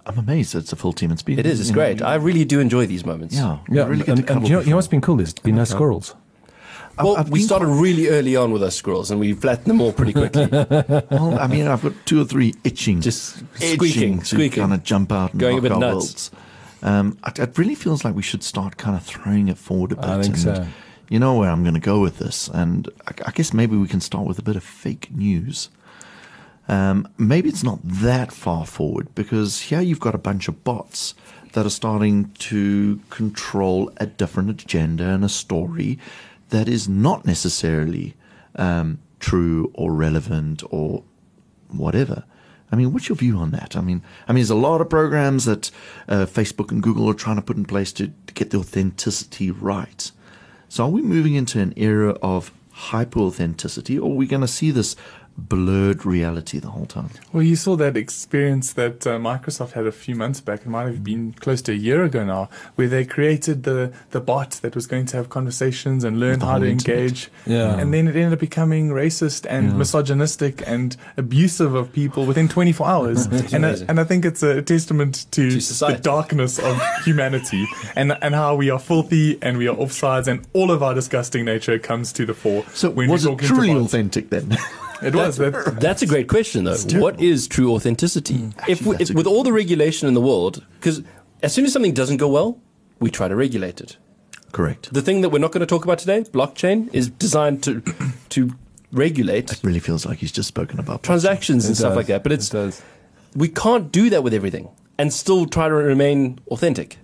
I'm amazed it's a full team. It's been It is. It's you know, great. I really do enjoy these moments. Yeah, Yeah, we really get and, to and cuddle you, know, you know before. what's been cool? There's been no squirrels. Well, I've we been started quite- really early on with our squirrels, and we flattened them all pretty quickly. Well, I mean, I've got two or three itching, Just itching squeaking, to squeaking. kind of jump out and Going a knock bit our nuts. wilts. Um, it, it really feels like we should start kind of throwing it forward a bit. I think and so. You know where I'm going to go with this, and I, I guess maybe we can start with a bit of fake news. Um, maybe it's not that far forward because here you've got a bunch of bots that are starting to control a different agenda and a story that is not necessarily um, true or relevant or whatever. I mean, what's your view on that? I mean, I mean, there's a lot of programs that uh, Facebook and Google are trying to put in place to, to get the authenticity right. So are we moving into an era of hyper authenticity, or are we going to see this blurred reality the whole time? Well, you saw that experience that uh, Microsoft had a few months back. It might have been close to a year ago now, where they created the, the bot that was going to have conversations and learn The how whole to internet. engage. Yeah. And then it ended up becoming racist and Yeah. misogynistic and abusive of people within twenty-four hours. and, I, amazing. and I think it's a testament to, To the society. darkness of humanity and, and how we are filthy and we are offsides and all of our disgusting nature comes to the fore. So when was we it talk into truly bots. authentic then? It was. That, That's a great question, though. What is true authenticity? if, we, that's if a with good all the regulation in the world, because as soon as something doesn't go well, we try to regulate it. Correct. The thing that we're not going to talk about today, blockchain, is designed to to regulate It really feels like he's just spoken about transactions and It stuff does. like that. But it's It does. we can't do that with everything and still try to remain authentic.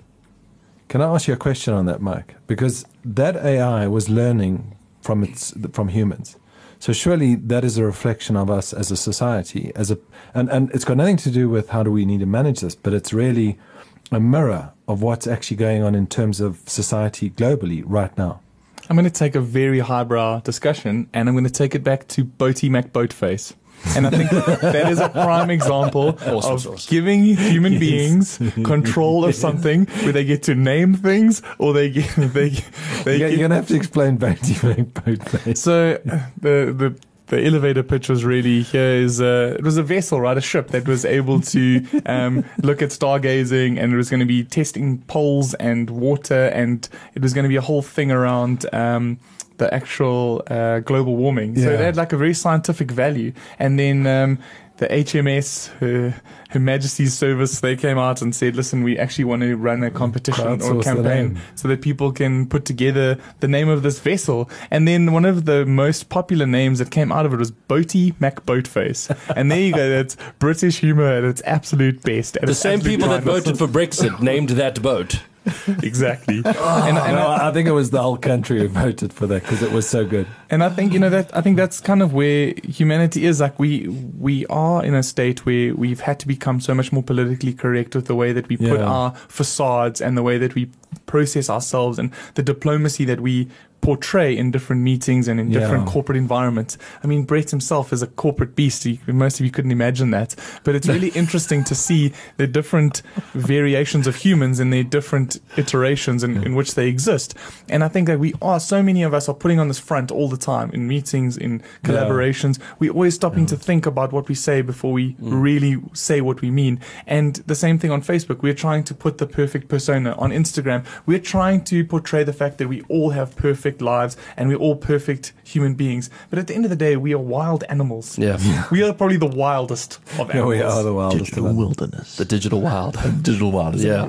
Can I ask you a question on that, Mike? Because that A I was learning from its from humans. So surely that is a reflection of us as a society, as a and, and it's got nothing to do with how do we need to manage this, but it's really a mirror of what's actually going on in terms of society globally right now. I'm going to take a very highbrow discussion and I'm going to take it back to Boaty McBoatface. And I think that is a prime example Awesome of sauce. giving human beings control of something where they get to name things or they get, they, they You're get, going to have to explain Boaty McBoatface. so uh, the, the, the elevator pitch was really here is uh, it was a vessel, right? A ship that was able to um, look at stargazing, and it was going to be testing poles and water, and it was going to be a whole thing around um, the actual uh, global warming. So Yeah. it had like a very scientific value. And then um, the H M S, Her, Her Majesty's Service, they came out and said, listen, we actually want to run a competition or Crowdsource the campaign name. so that people can put together the name of this vessel. And then one of the most popular names that came out of it was Boaty McBoatface. And there you go. That's British humor at its absolute best. At The its same absolute people that finest. voted for Brexit named that boat. Exactly. and, And and I, I, I think it was the whole country who voted for that because it was so good. And I think, you know, that I think that's kind of where humanity is. Like we we are in a state where we've had to become so much more politically correct with the way that we put Yeah. our facades and the way that we process ourselves and the diplomacy that we portray in different meetings and in Yeah. different corporate environments. I mean, Brett himself is a corporate beast. He, most of you couldn't imagine that. But it's really interesting to see the different variations of humans and their different iterations in, in which they exist. And I think that we are, so many of us are putting on this front all the time in meetings, in collaborations. We're always stopping to think about what we say before we really say what we mean. And the same thing on Facebook. We're trying to put the perfect persona. On Instagram, we're trying to portray the fact that we all have perfect lives and we're all perfect human beings. But at the end of the day, we are wild animals. Yeah. We are probably the wildest of Yeah, animals. we are the wildest of Digital them. wilderness. The digital wild. digital wilderness. Yeah.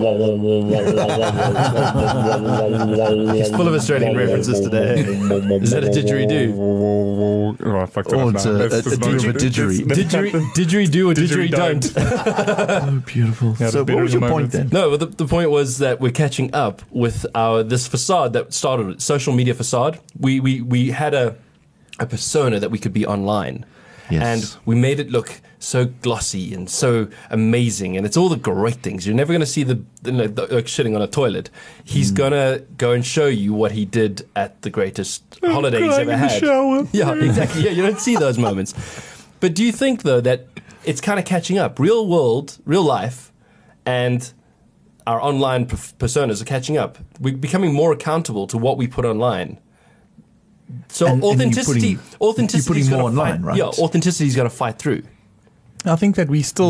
He's full of Australian references today. Is that a didgeridoo? Oh, I fucked it Oh, up it's now. a- That's- a- a that's not- didgeridoo. that's- Didgeri- didgeridoo or didgeridoo Didgeridoo don't? Oh, beautiful. Yeah, So the what was better your point moments. then? No, but the, the point was that we're catching up with our this facade that started it, social media facade. We we we had a a persona that we could be online. Yes. And we made it look so glossy and so amazing, and it's all the great things. You're never going to see the, the, the like shitting on a toilet. He's Mm. gonna go and show you what he did at the greatest holiday he's crying ever in the had. shower. Yeah, exactly. Yeah, you don't see those moments. But do you think though that it's kind of catching up? Real world, real life, and our online p- personas are catching up. We're becoming more accountable to what we put online. So And- and you're authenticity, putting- authenticity you're putting is more gonna online, fight, right? Yeah, authenticity is going to fight through. I think that we still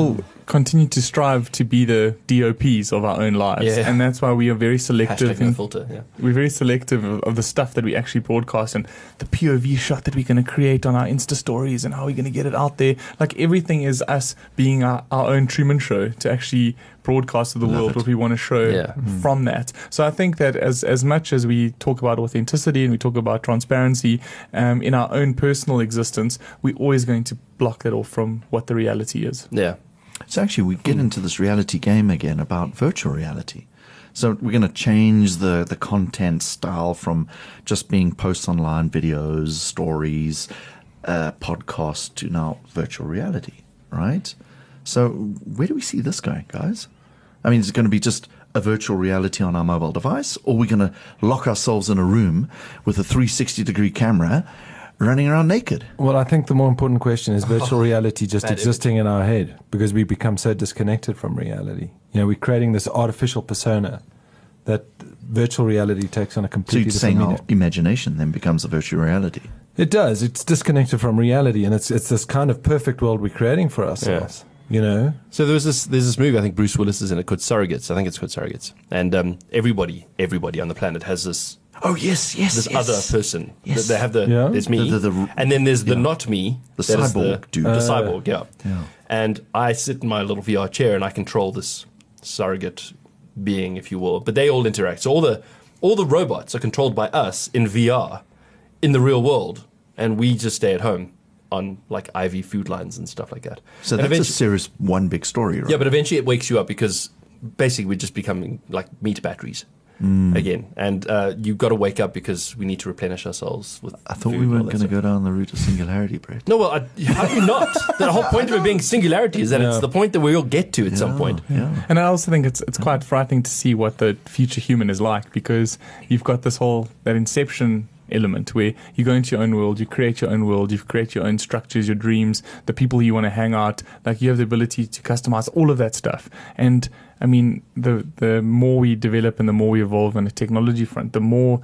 continue to strive to be the D O Ps of our own lives. Yeah. And that's why we are very selective. Hashtag no in- filter. Yeah. We're very selective of, of the stuff that we actually broadcast and the P O V shot that we're going to create on our Insta stories and how we're going to get it out there. Like everything is us being our, our own Truman Show to actually broadcast to the Love world it. what we want to show Yeah. from that. So I think that as as much as we talk about authenticity and we talk about transparency um, in our own personal existence, we're always going to block that off from what the reality is. Yeah. So actually, we get into this reality game again about virtual reality. So we're going to change the, the content style from just being posts online, videos, stories, uh, podcasts to now virtual reality, right? So where do we see this going, guys? I mean, is it going to be just a virtual reality on our mobile device, or are we going to lock ourselves in a room with a three sixty degree camera running around naked? Well, I think the more important question is virtual reality just bad existing in our head because we become so disconnected from reality. You know, we're creating this artificial persona that virtual reality takes on a So completely you're different saying meaning. our imagination then becomes a virtual reality. It does. It's disconnected from reality, and it's it's this kind of perfect world we're creating for ourselves. You know, So there was this. There's this movie. I think Bruce Willis is in it called Surrogates. I think it's called Surrogates. And um, everybody, everybody on the planet has this Oh, yes, yes, this yes. other person. Yes. They have the Yeah. there's me, The- the- the- and then there's the yeah. not me, The that is cyborg the, dude. the Uh, cyborg, yeah. yeah. And I sit in my little V R chair and I control this surrogate being, if you will. But they all interact. So all the all the robots are controlled by us in V R, in the real world, and we just stay at home on like I V food lines and stuff like that. So And that's a eventually- serious one big story, right? yeah, but eventually it wakes you up because basically we're just becoming like meat batteries Mm. again. And uh, you've got to wake up because we need to replenish ourselves with I thought food we and all weren't that going to stuff. go down the route of singularity, Brett. No, well, I, how do you not? The whole point of it being singularity is that it's the point that we all get to at some point. Yeah. And I also think it's it's quite frightening to see what the future human is like, because you've got this whole that inception element where you go into your own world, you create your own world, you create your own structures, your dreams, the people you want to hang out, like you have the ability to customize all of that stuff. And I mean, the the more we develop and the more we evolve on the technology front, the more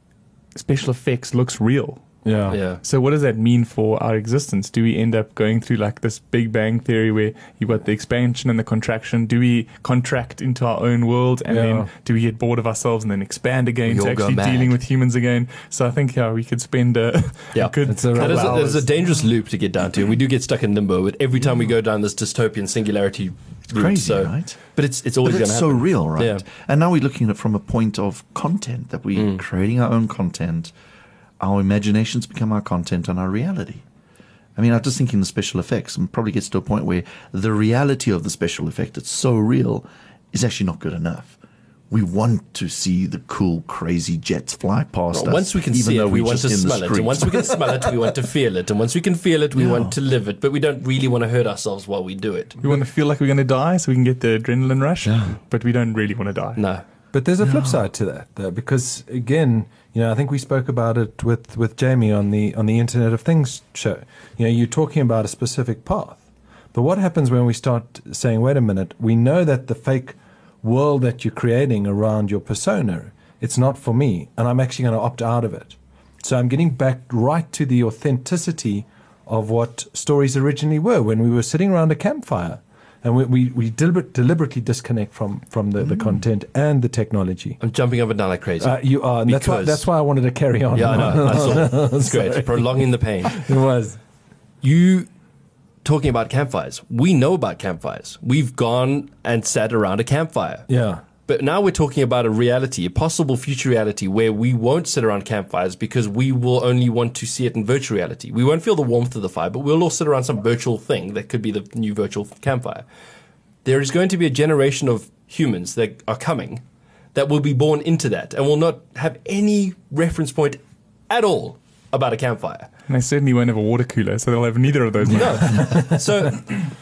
special effects looks real. yeah, Yeah. So what does that mean for our existence? Do we end up going through like this Big Bang theory where you've got the expansion and the contraction? Do we contract into our own world and Yeah. then do we get bored of ourselves and then expand again We to all go actually mad. dealing with humans again? So I think yeah, we could spend a, Yeah. a good It's a- That couple is, a, that is a hours. dangerous loop to get down to. We do get stuck in limbo, but every time we go down this dystopian singularity route, Crazy, so, right? But it's it's always But going to it's happen. so real, right? Yeah. And now we're looking at it from a point of content, that we're Mm. creating our own content. Our imaginations become our content and our reality. I mean, I'm just thinking the special effects, and probably gets to a point where the reality of the special effect, it's so real, is actually not good enough. We want to see the cool, crazy jets fly past Well, us. once we can even see though it, we we're want just to in the smell it. street. And once we can smell it, we want to feel it. And once we can feel it, we Yeah. want to live it. But we don't really want to hurt ourselves while we do it. We want to feel like we're going to die so we can get the adrenaline rush, but we don't really want to die. No. But there's a flip side to that, though, because again, you know, I think we spoke about it with, with Jamie on the on the Internet of Things show. You know, you're talking about a specific path, but what happens when we start saying, "Wait a minute, we know that the fake world that you're creating around your persona, it's not for me, and I'm actually going to opt out of it." So I'm getting back right to the authenticity of what stories originally were when we were sitting around a campfire. And we, we, we deliber- deliberately disconnect from, from the, the content and the technology. I'm jumping up and down like crazy. Uh, you are. And that's why, Because- that's why I wanted to carry on. yeah, I know. I saw. It's great. Prolonging the pain. It was. You talking about campfires. We know about campfires. We've gone and sat around a campfire. Yeah. But now we're talking about a reality, a possible future reality where we won't sit around campfires because we will only want to see it in virtual reality. We won't feel the warmth of the fire, but we'll all sit around some virtual thing that could be the new virtual campfire. There is going to be a generation of humans that are coming that will be born into that and will not have any reference point at all about a campfire. And they certainly won't have a water cooler, so they'll have neither of those. No. So,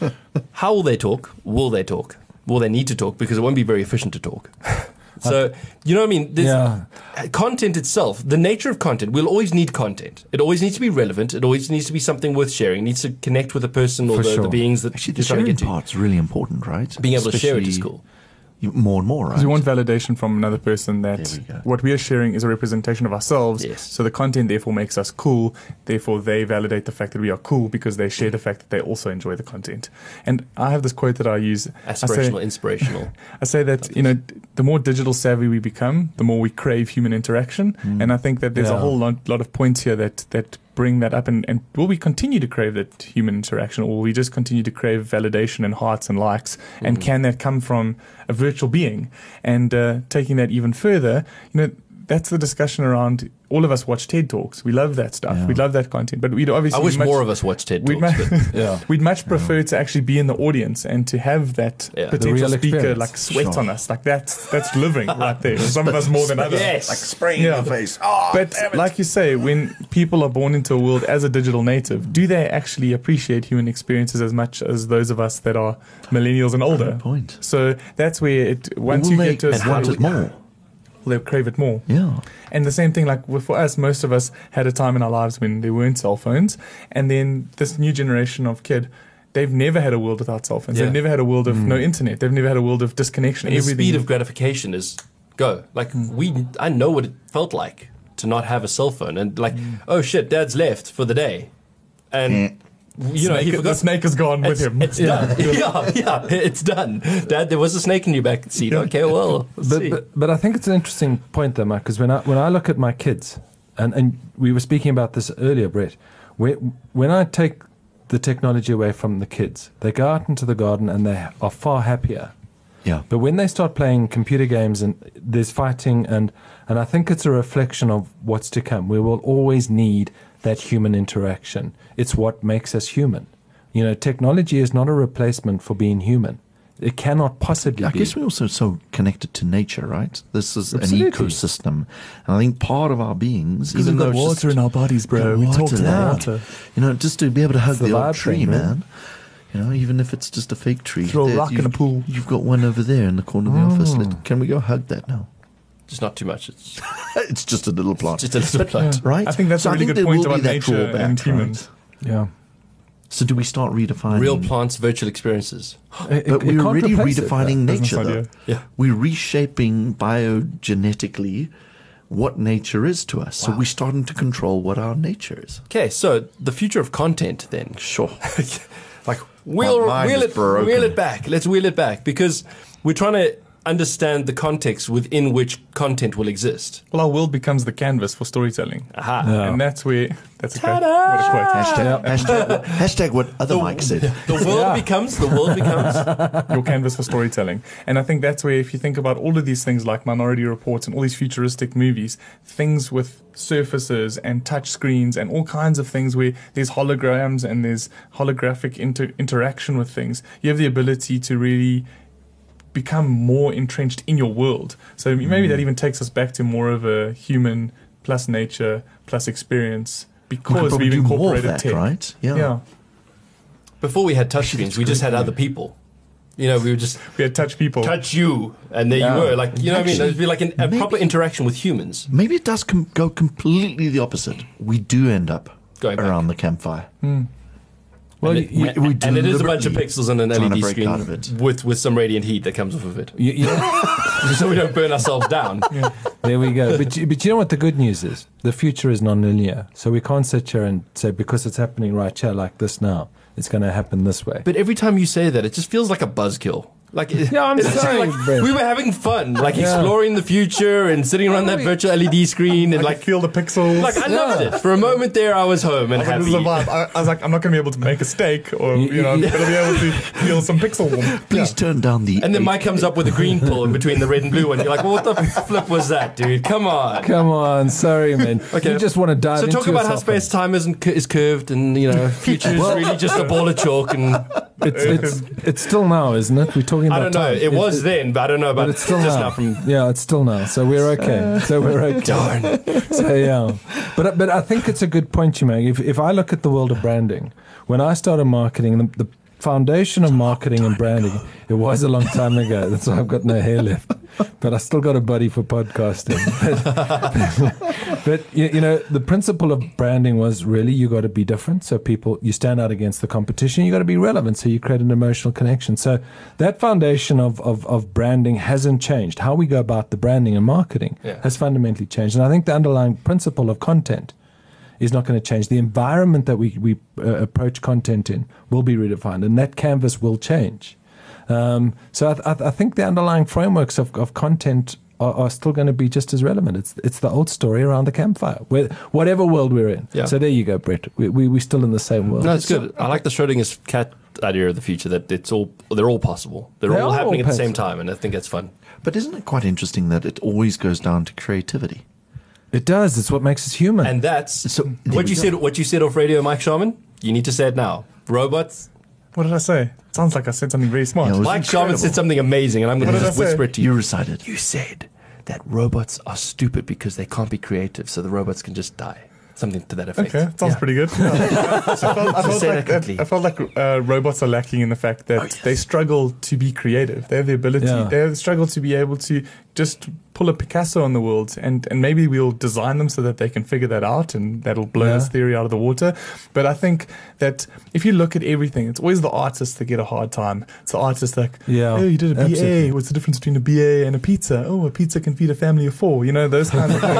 how will they talk? Will they talk? Will they need to talk? Because it won't be very efficient to talk. So, you know what I mean? There's Yeah. content itself, the nature of content, we'll always need content. It always needs to be relevant. It always needs to be something worth sharing. It needs to connect with the person or For the, sure. the beings that Actually, the you're trying to sharing get to. part's really important, right? Being able to share it is Especially cool. You- More and more, right? Because we want validation from another person that There we go. what we are sharing is a representation of ourselves. Yes. So the content therefore makes us cool. Therefore, they validate the fact that we are cool because they share the fact that they also enjoy the content. And I have this quote that I use. I say, Aspirational, inspirational. I say that, you know, d- the more digital savvy we become, the more we crave human interaction. Mm. And I think that there's a Yeah. whole lot, lot of points here that, that bring that up. And, and will we continue to crave that human interaction, or will we just continue to crave validation and hearts and likes? And can that come from a virtual being? And uh, taking that even further, you know, that's the discussion around. All of us watch TED Talks. We love that stuff. Yeah. We love that content. But we'd obviously I wish much, more of us watched TED We'd, Talks. mu- but Yeah. we'd much prefer to actually be in the audience and to have that Yeah. The potential real speaker experience. like sweat Sure. on us. Like that's that's living right there. Some of us more than others. Yes. Like spraying Yeah. in your face. Oh, But damn it. like you say, when people are born into a world as a digital native, do they actually appreciate human experiences as much as those of us that are millennials and older? Good point. So that's where it once Will you they get to a and want stage- it more? they'll crave it more. Yeah. And the same thing, like with- for us, most of us had a time in our lives when there weren't cell phones. And then this new generation of kid, they've never had a world without cell phones. Yeah. They've never had a world of no internet. They've never had a world of disconnection. and the Everything. speed of gratification is go. Like we, I know what it felt like to not have a cell phone, and like, oh shit, Dad's left for the day, and you know he snake, the forgot. snake is gone with It's, him. it's done. Yeah, yeah, it's done. Dad, there was a snake in your back seat. Okay, well, let's But, see. but but I think it's an interesting point though, Mike, because when I when I look at my kids, and, and we were speaking about this earlier, Brett, when when I take the technology away from the kids, they go out into the garden and they are far happier. Yeah. But when they start playing computer games and there's fighting, and and I think it's a reflection of what's to come. We will always need that human interaction. It's what makes us human. You know, technology is not a replacement for being human. It cannot possibly I be. guess we're also so connected to nature, right? This is Absolutely. an ecosystem. And I think part of our beings, Because even we've though got it's water just, in our bodies, bro. got We water talk to there. that water. You know, just to be able to hug It's the the, old vibe tree, thing, right? man. You know, even if it's just a fake tree. Throw a there- rock in you've- a pool. You've got one over there in the corner of the office. Let, can we go hug that now? Just not too much. It's It's just a little plant. just a little plant. Right? I think that's So a really think good there point will be about that nature drawback, and right? humans. yeah. So do we start redefining? Real plants, virtual experiences. It- But it we're can't already replace it, redefining though. nature, Business though. idea. Yeah. We're reshaping biogenetically what nature is to us. So we're starting to control what our nature is. Okay, so the future of content then. Sure. Like wheel, My mind wheel is it, broken. wheel it back. Let's wheel it back because we're trying to understand the context within which content will exist. Well, our world becomes the canvas for storytelling. Aha. Yeah. And that's where, that's a great, Ta-da! what a quote. Hashtag, hashtag, hashtag what other Mike said. The world Yeah. becomes the world becomes. Your canvas for storytelling. And I think that's where, if you think about all of these things like Minority Reports and all these futuristic movies, things with surfaces and touch screens and all kinds of things where there's holograms and there's holographic inter- interaction with things, you have the ability to really become more entrenched in your world. So maybe that even takes us back to more of a human plus nature plus experience We could because probably we've do more of incorporated that, tech. right? Yeah. Before we had touch Actually, screens, that's we just great, had yeah. other people. You know, we would just We had touch people. touch you, and there Yeah. you were. Like, you know what I mean? Actually, It'd be like an, a maybe- proper interaction with humans. Maybe it does com- go completely the opposite. We do end up Going back. around the campfire. Well, and, it, you, and- we and it is a bunch of deliberately pixels on an trying L E to D break screen out of it. with with some radiant heat that comes off of it, you, you know, so we don't burn ourselves down. there we go. But, you- but you know what the good news is? The future is non-linear. So we can't sit here and say, because it's happening right here like this now, it's going to happen this way. But every time you say that, it just feels like a buzzkill. Like, Yeah, I'm it's just sorry, like Brent. we were having fun, like Yeah. exploring the future and sitting around that virtual L E D screen, and I like, could feel the pixels. like I loved it. For a moment there, I was home and I was like, this is a happy. vibe. I, I was like, I'm not going to be able to make a steak, or you know, I'm going to be able to feel some pixel warmth. Please turn down the. And then Mike comes up with a green pull in between the red and blue one. You're like, well, what the flip was that, dude? Come on. Come on, sorry, man. Okay. You just want to dive So into talk about how yourself, space time isn't is curved, and you know, future is really just a ball of chalk. And It's, it's, it's still now, isn't it? We're talking about I don't know. time. It was then, but I don't know But about it's still just now. now from. Yeah, it's still now. So we're okay. So we're okay. Darn. So yeah, but but I think it's a good point you make. If if I look at the world of branding, when I started marketing, the, the foundation of marketing and branding, it was a long time ago. That's why I've got no hair left. but I still got a buddy for podcasting. But, but you, you know, the principle of branding was really you got to be different. So people, you stand out against the competition. You got to be relevant. So you create an emotional connection. So that foundation of, of, of branding hasn't changed. How we go about the branding and marketing Yeah. has fundamentally changed. And I think the underlying principle of content is not going to change. The environment that we, we uh, approach content in will be redefined, and that canvas will change. Um, so I, th- I think the underlying frameworks of, of content are, are still going to be just as relevant. It's it's the old story around the campfire, where, whatever world we're in. Yeah. So there you go, Brett. We, we, we're still in the same world. No, it's good. I like the Schrodinger's cat idea of the future, that it's all they're all possible. They're They all are happening all at the same possible. time, and I think that's fun. But isn't it quite interesting that it always goes down to creativity? It does. It's what makes us human. And that's So- what you said. What you said off radio, Mike Sharman. You need to say it now. Robots. What did I say? It sounds like I said something very smart. Yeah, it was Mike Sharman incredible. said something amazing, and I'm going What to did just I say? whisper it to you. You recited. You said that robots are stupid because they can't be creative, so the robots can just die. Something to that effect. Okay, sounds Yeah. pretty good. Yeah. I felt, I felt Say like, that quickly. I felt like uh, robots are lacking in the fact that Oh, yes. they struggle to be creative. They have the ability, Yeah. they struggle to be able to just pull a Picasso on the world, and, and maybe we'll design them so that they can figure that out, and that'll blow Yeah. this theory out of the water. But I think that if you look at everything, it's always the artists that get a hard time. It's the artists like, Yeah, oh, you did a B A. absolutely. What's the difference between a B A and a pizza? Oh, a pizza can feed a family of four. You know, those kinds of things.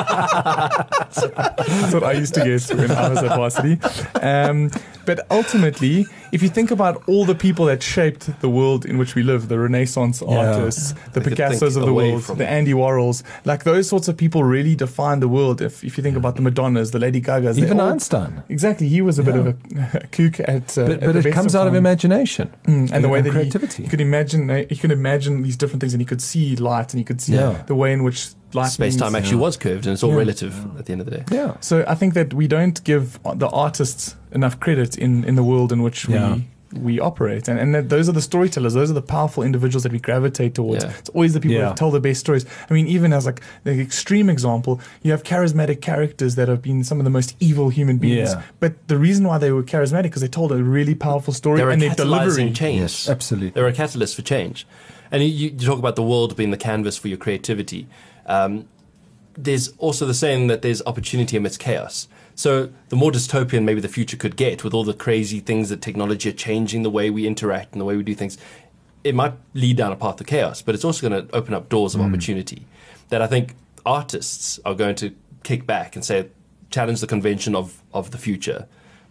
That's what I used to get when I was at varsity. Um, but ultimately, if you think about all the people that shaped the world in which we live, the Renaissance Yeah. artists, the They could Picassos think of the away world, from- the Andy Warhols, like those sorts of people really define the world. If, if you think about the Madonnas, the Lady Gagas, they Even all- Einstein. Exactly, he was a bit Yeah. of a, a kook at. Uh, But, at but the it best comes out of times. imagination. Mm, and the way and that creativity. He, he could imagine, uh, he could imagine these different things, and he could see light, and he could see Yeah. the way in which light Space time means- actually was curved, and it's all Yeah. relative at the end of the day. Yeah. So I think that we don't give the artists enough credit in, in the world in which Yeah. we we operate, and and that those are the storytellers. Those are the powerful individuals that we gravitate towards. Yeah. It's always the people Yeah. that tell the best stories. I mean, even as like the extreme example, you have charismatic characters that have been some of the most evil human beings. Yeah. But the reason why they were charismatic because they told a really powerful story, They're a and their catalyzing delivery. change. Yes. Absolutely. They're a catalyst for change. And you, you talk about the world being the canvas for your creativity. Um, there's also the saying that there's opportunity amidst chaos. So the more dystopian maybe the future could get with all the crazy things that technology are changing the way we interact and the way we do things, it might lead down a path of chaos, but it's also going to open up doors of opportunity that I think artists are going to kick back and say, challenge the convention of, of the future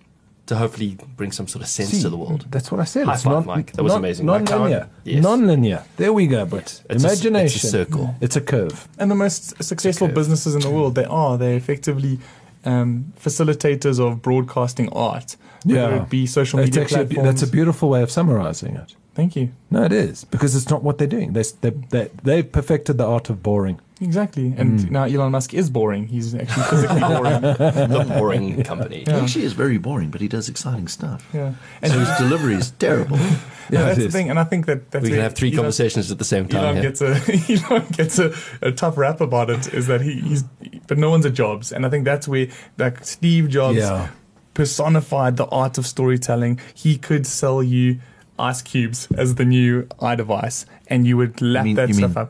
to hopefully bring some sort of sense See, to the world. That's what I said. High It's five, non- Mike. That was non- amazing. Mike, come on. Non-linear. Yes. Non-linear. There we go, but It's a- imagination. it's a circle. It's a curve. And the most successful curve. businesses in the world, they are. They're effectively um, facilitators of broadcasting art. Whether Yeah. it be social It's media actually a be- platforms. that's a beautiful way of summarizing it. Thank you. No, it is, because it's not what they're doing. They, they, they, they've perfected the art of boring. Exactly. And Mm. now Elon Musk is boring. He's actually physically boring. The boring company. He actually is very boring, but he does exciting stuff. Yeah. And So his delivery is terrible. yeah, Yeah, that's it the is. thing. And I think that that's We can where have three Elon, conversations at the same time. Elon here. gets a Elon gets a, a tough rap about it. Is that he, he's but no one's at Jobs, and I think that's where like Steve Jobs Yeah. personified the art of storytelling. He could sell you ice cubes as the new iDevice, and you would lap mean- that you stuff mean- up.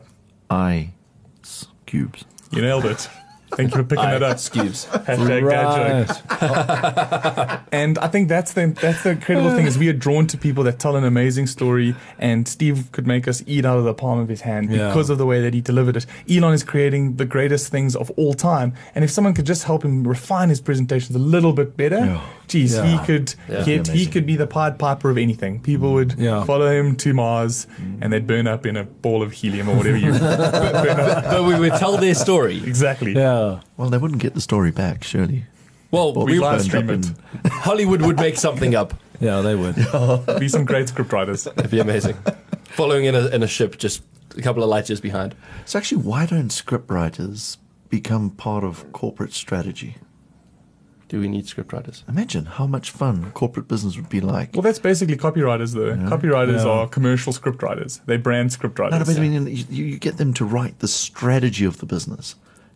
Ice cubes. You nailed it. Thank you for picking that Aye, up. Scubes. Hashtag dad joke. Right. And I think that's the that's the incredible thing is we are drawn to people that tell an amazing story, and Steve could make us eat out of the palm of his hand Yeah. because of the way that he delivered it. Elon is creating the greatest things of all time, and if someone could just help him refine his presentations a little bit better, Yeah. geez, Yeah. he could Yeah. he, he Amazing. could be the Pied Piper of anything. People would Yeah. follow him to Mars, and they'd burn up in a ball of helium or whatever you burn up. But we would tell their story. Exactly. Yeah. Well, they wouldn't get the story back, surely. Well, Well, We we, live burned stream up it. in- Hollywood would make something up. Yeah, they would. Be some great script writers. It'd be amazing. Following in a, in a ship just a couple of light years behind. So actually, why don't scriptwriters become part of corporate strategy? Do we need scriptwriters? Imagine how much fun corporate business would be like. Well, that's basically copywriters, though. Copywriters Yeah. are commercial scriptwriters. They brand scriptwriters. No, no, but I mean, you, you get them to write the strategy of the business.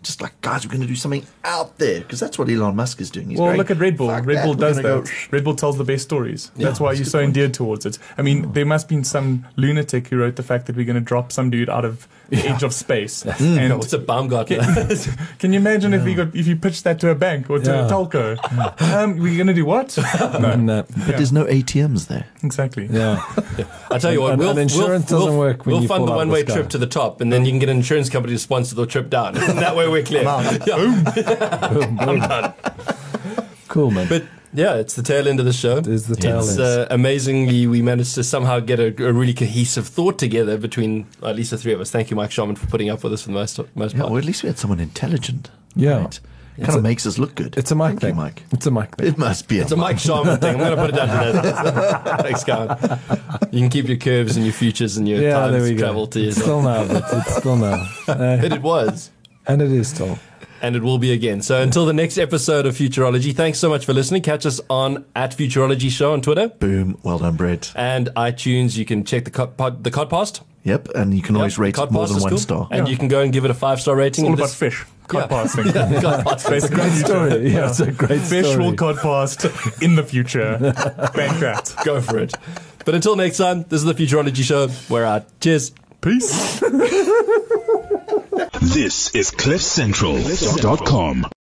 Just like, guys, we're going to do something out there, because that's what Elon Musk is doing. He's Well, going, look at Red Bull. "Fuck Red that, Bull we're does gonna that. go." Red Bull tells the best stories. That's why that's a you're good so point. endeared towards it. I mean, there must have been some lunatic who wrote the fact that we're going to drop some dude out of the edge of space. And What's a Baumgartner? can you imagine if we got if you pitched that to a bank or to Yeah. a telco? Um, we're going to do what? And, uh, But there's no A T Ms there. Exactly. yeah. I tell you what, And- we'll, and insurance we'll, doesn't we'll, work when we'll you fund fall the out of the one-way sky. trip to the top, and then you can get an insurance company to sponsor the trip down. That way we're clear. Yeah. I'm done. Cool, man. But yeah, it's the tail end of the show. It is the tail it's, end. Uh, amazingly, we managed to somehow get a, a really cohesive thought together between well, at least the three of us. Thank you, Mike Sharman, for putting up with us for the most, most Yeah, part. or at least we had someone intelligent. Yeah. Right? Kind of makes us look good. It's a mic Thank thing. you, Mike. It's a mic thing. It must be. It's a Mike Sharman thing. I'm going to put it down to that. Thanks, Kyle. You can keep your curves and your futures and your Yeah, times there we go. travel to It's yourself. still now. It's, it's still now. Uh, And it was. and it is still. And it will be again. So until the next episode of Futurology, thanks so much for listening. Catch us on at Futurology Show on Twitter Boom. Well done, Brett. and iTunes. You can check the cod, pod, the Codpast. Yep. And you can always Yep, rate it more Codpast than is one cool. star. And Yeah. you can go and give it a five-star rating. It's all And about this- fish. Cod Yeah. passing. Codpast. Basically, Great story. Yeah, it's a great Fish story. will cod past in the future. Bank that. Go for it. But until next time, this is the Futurology Show. We're out. Cheers. Peace. This is cliff central dot com.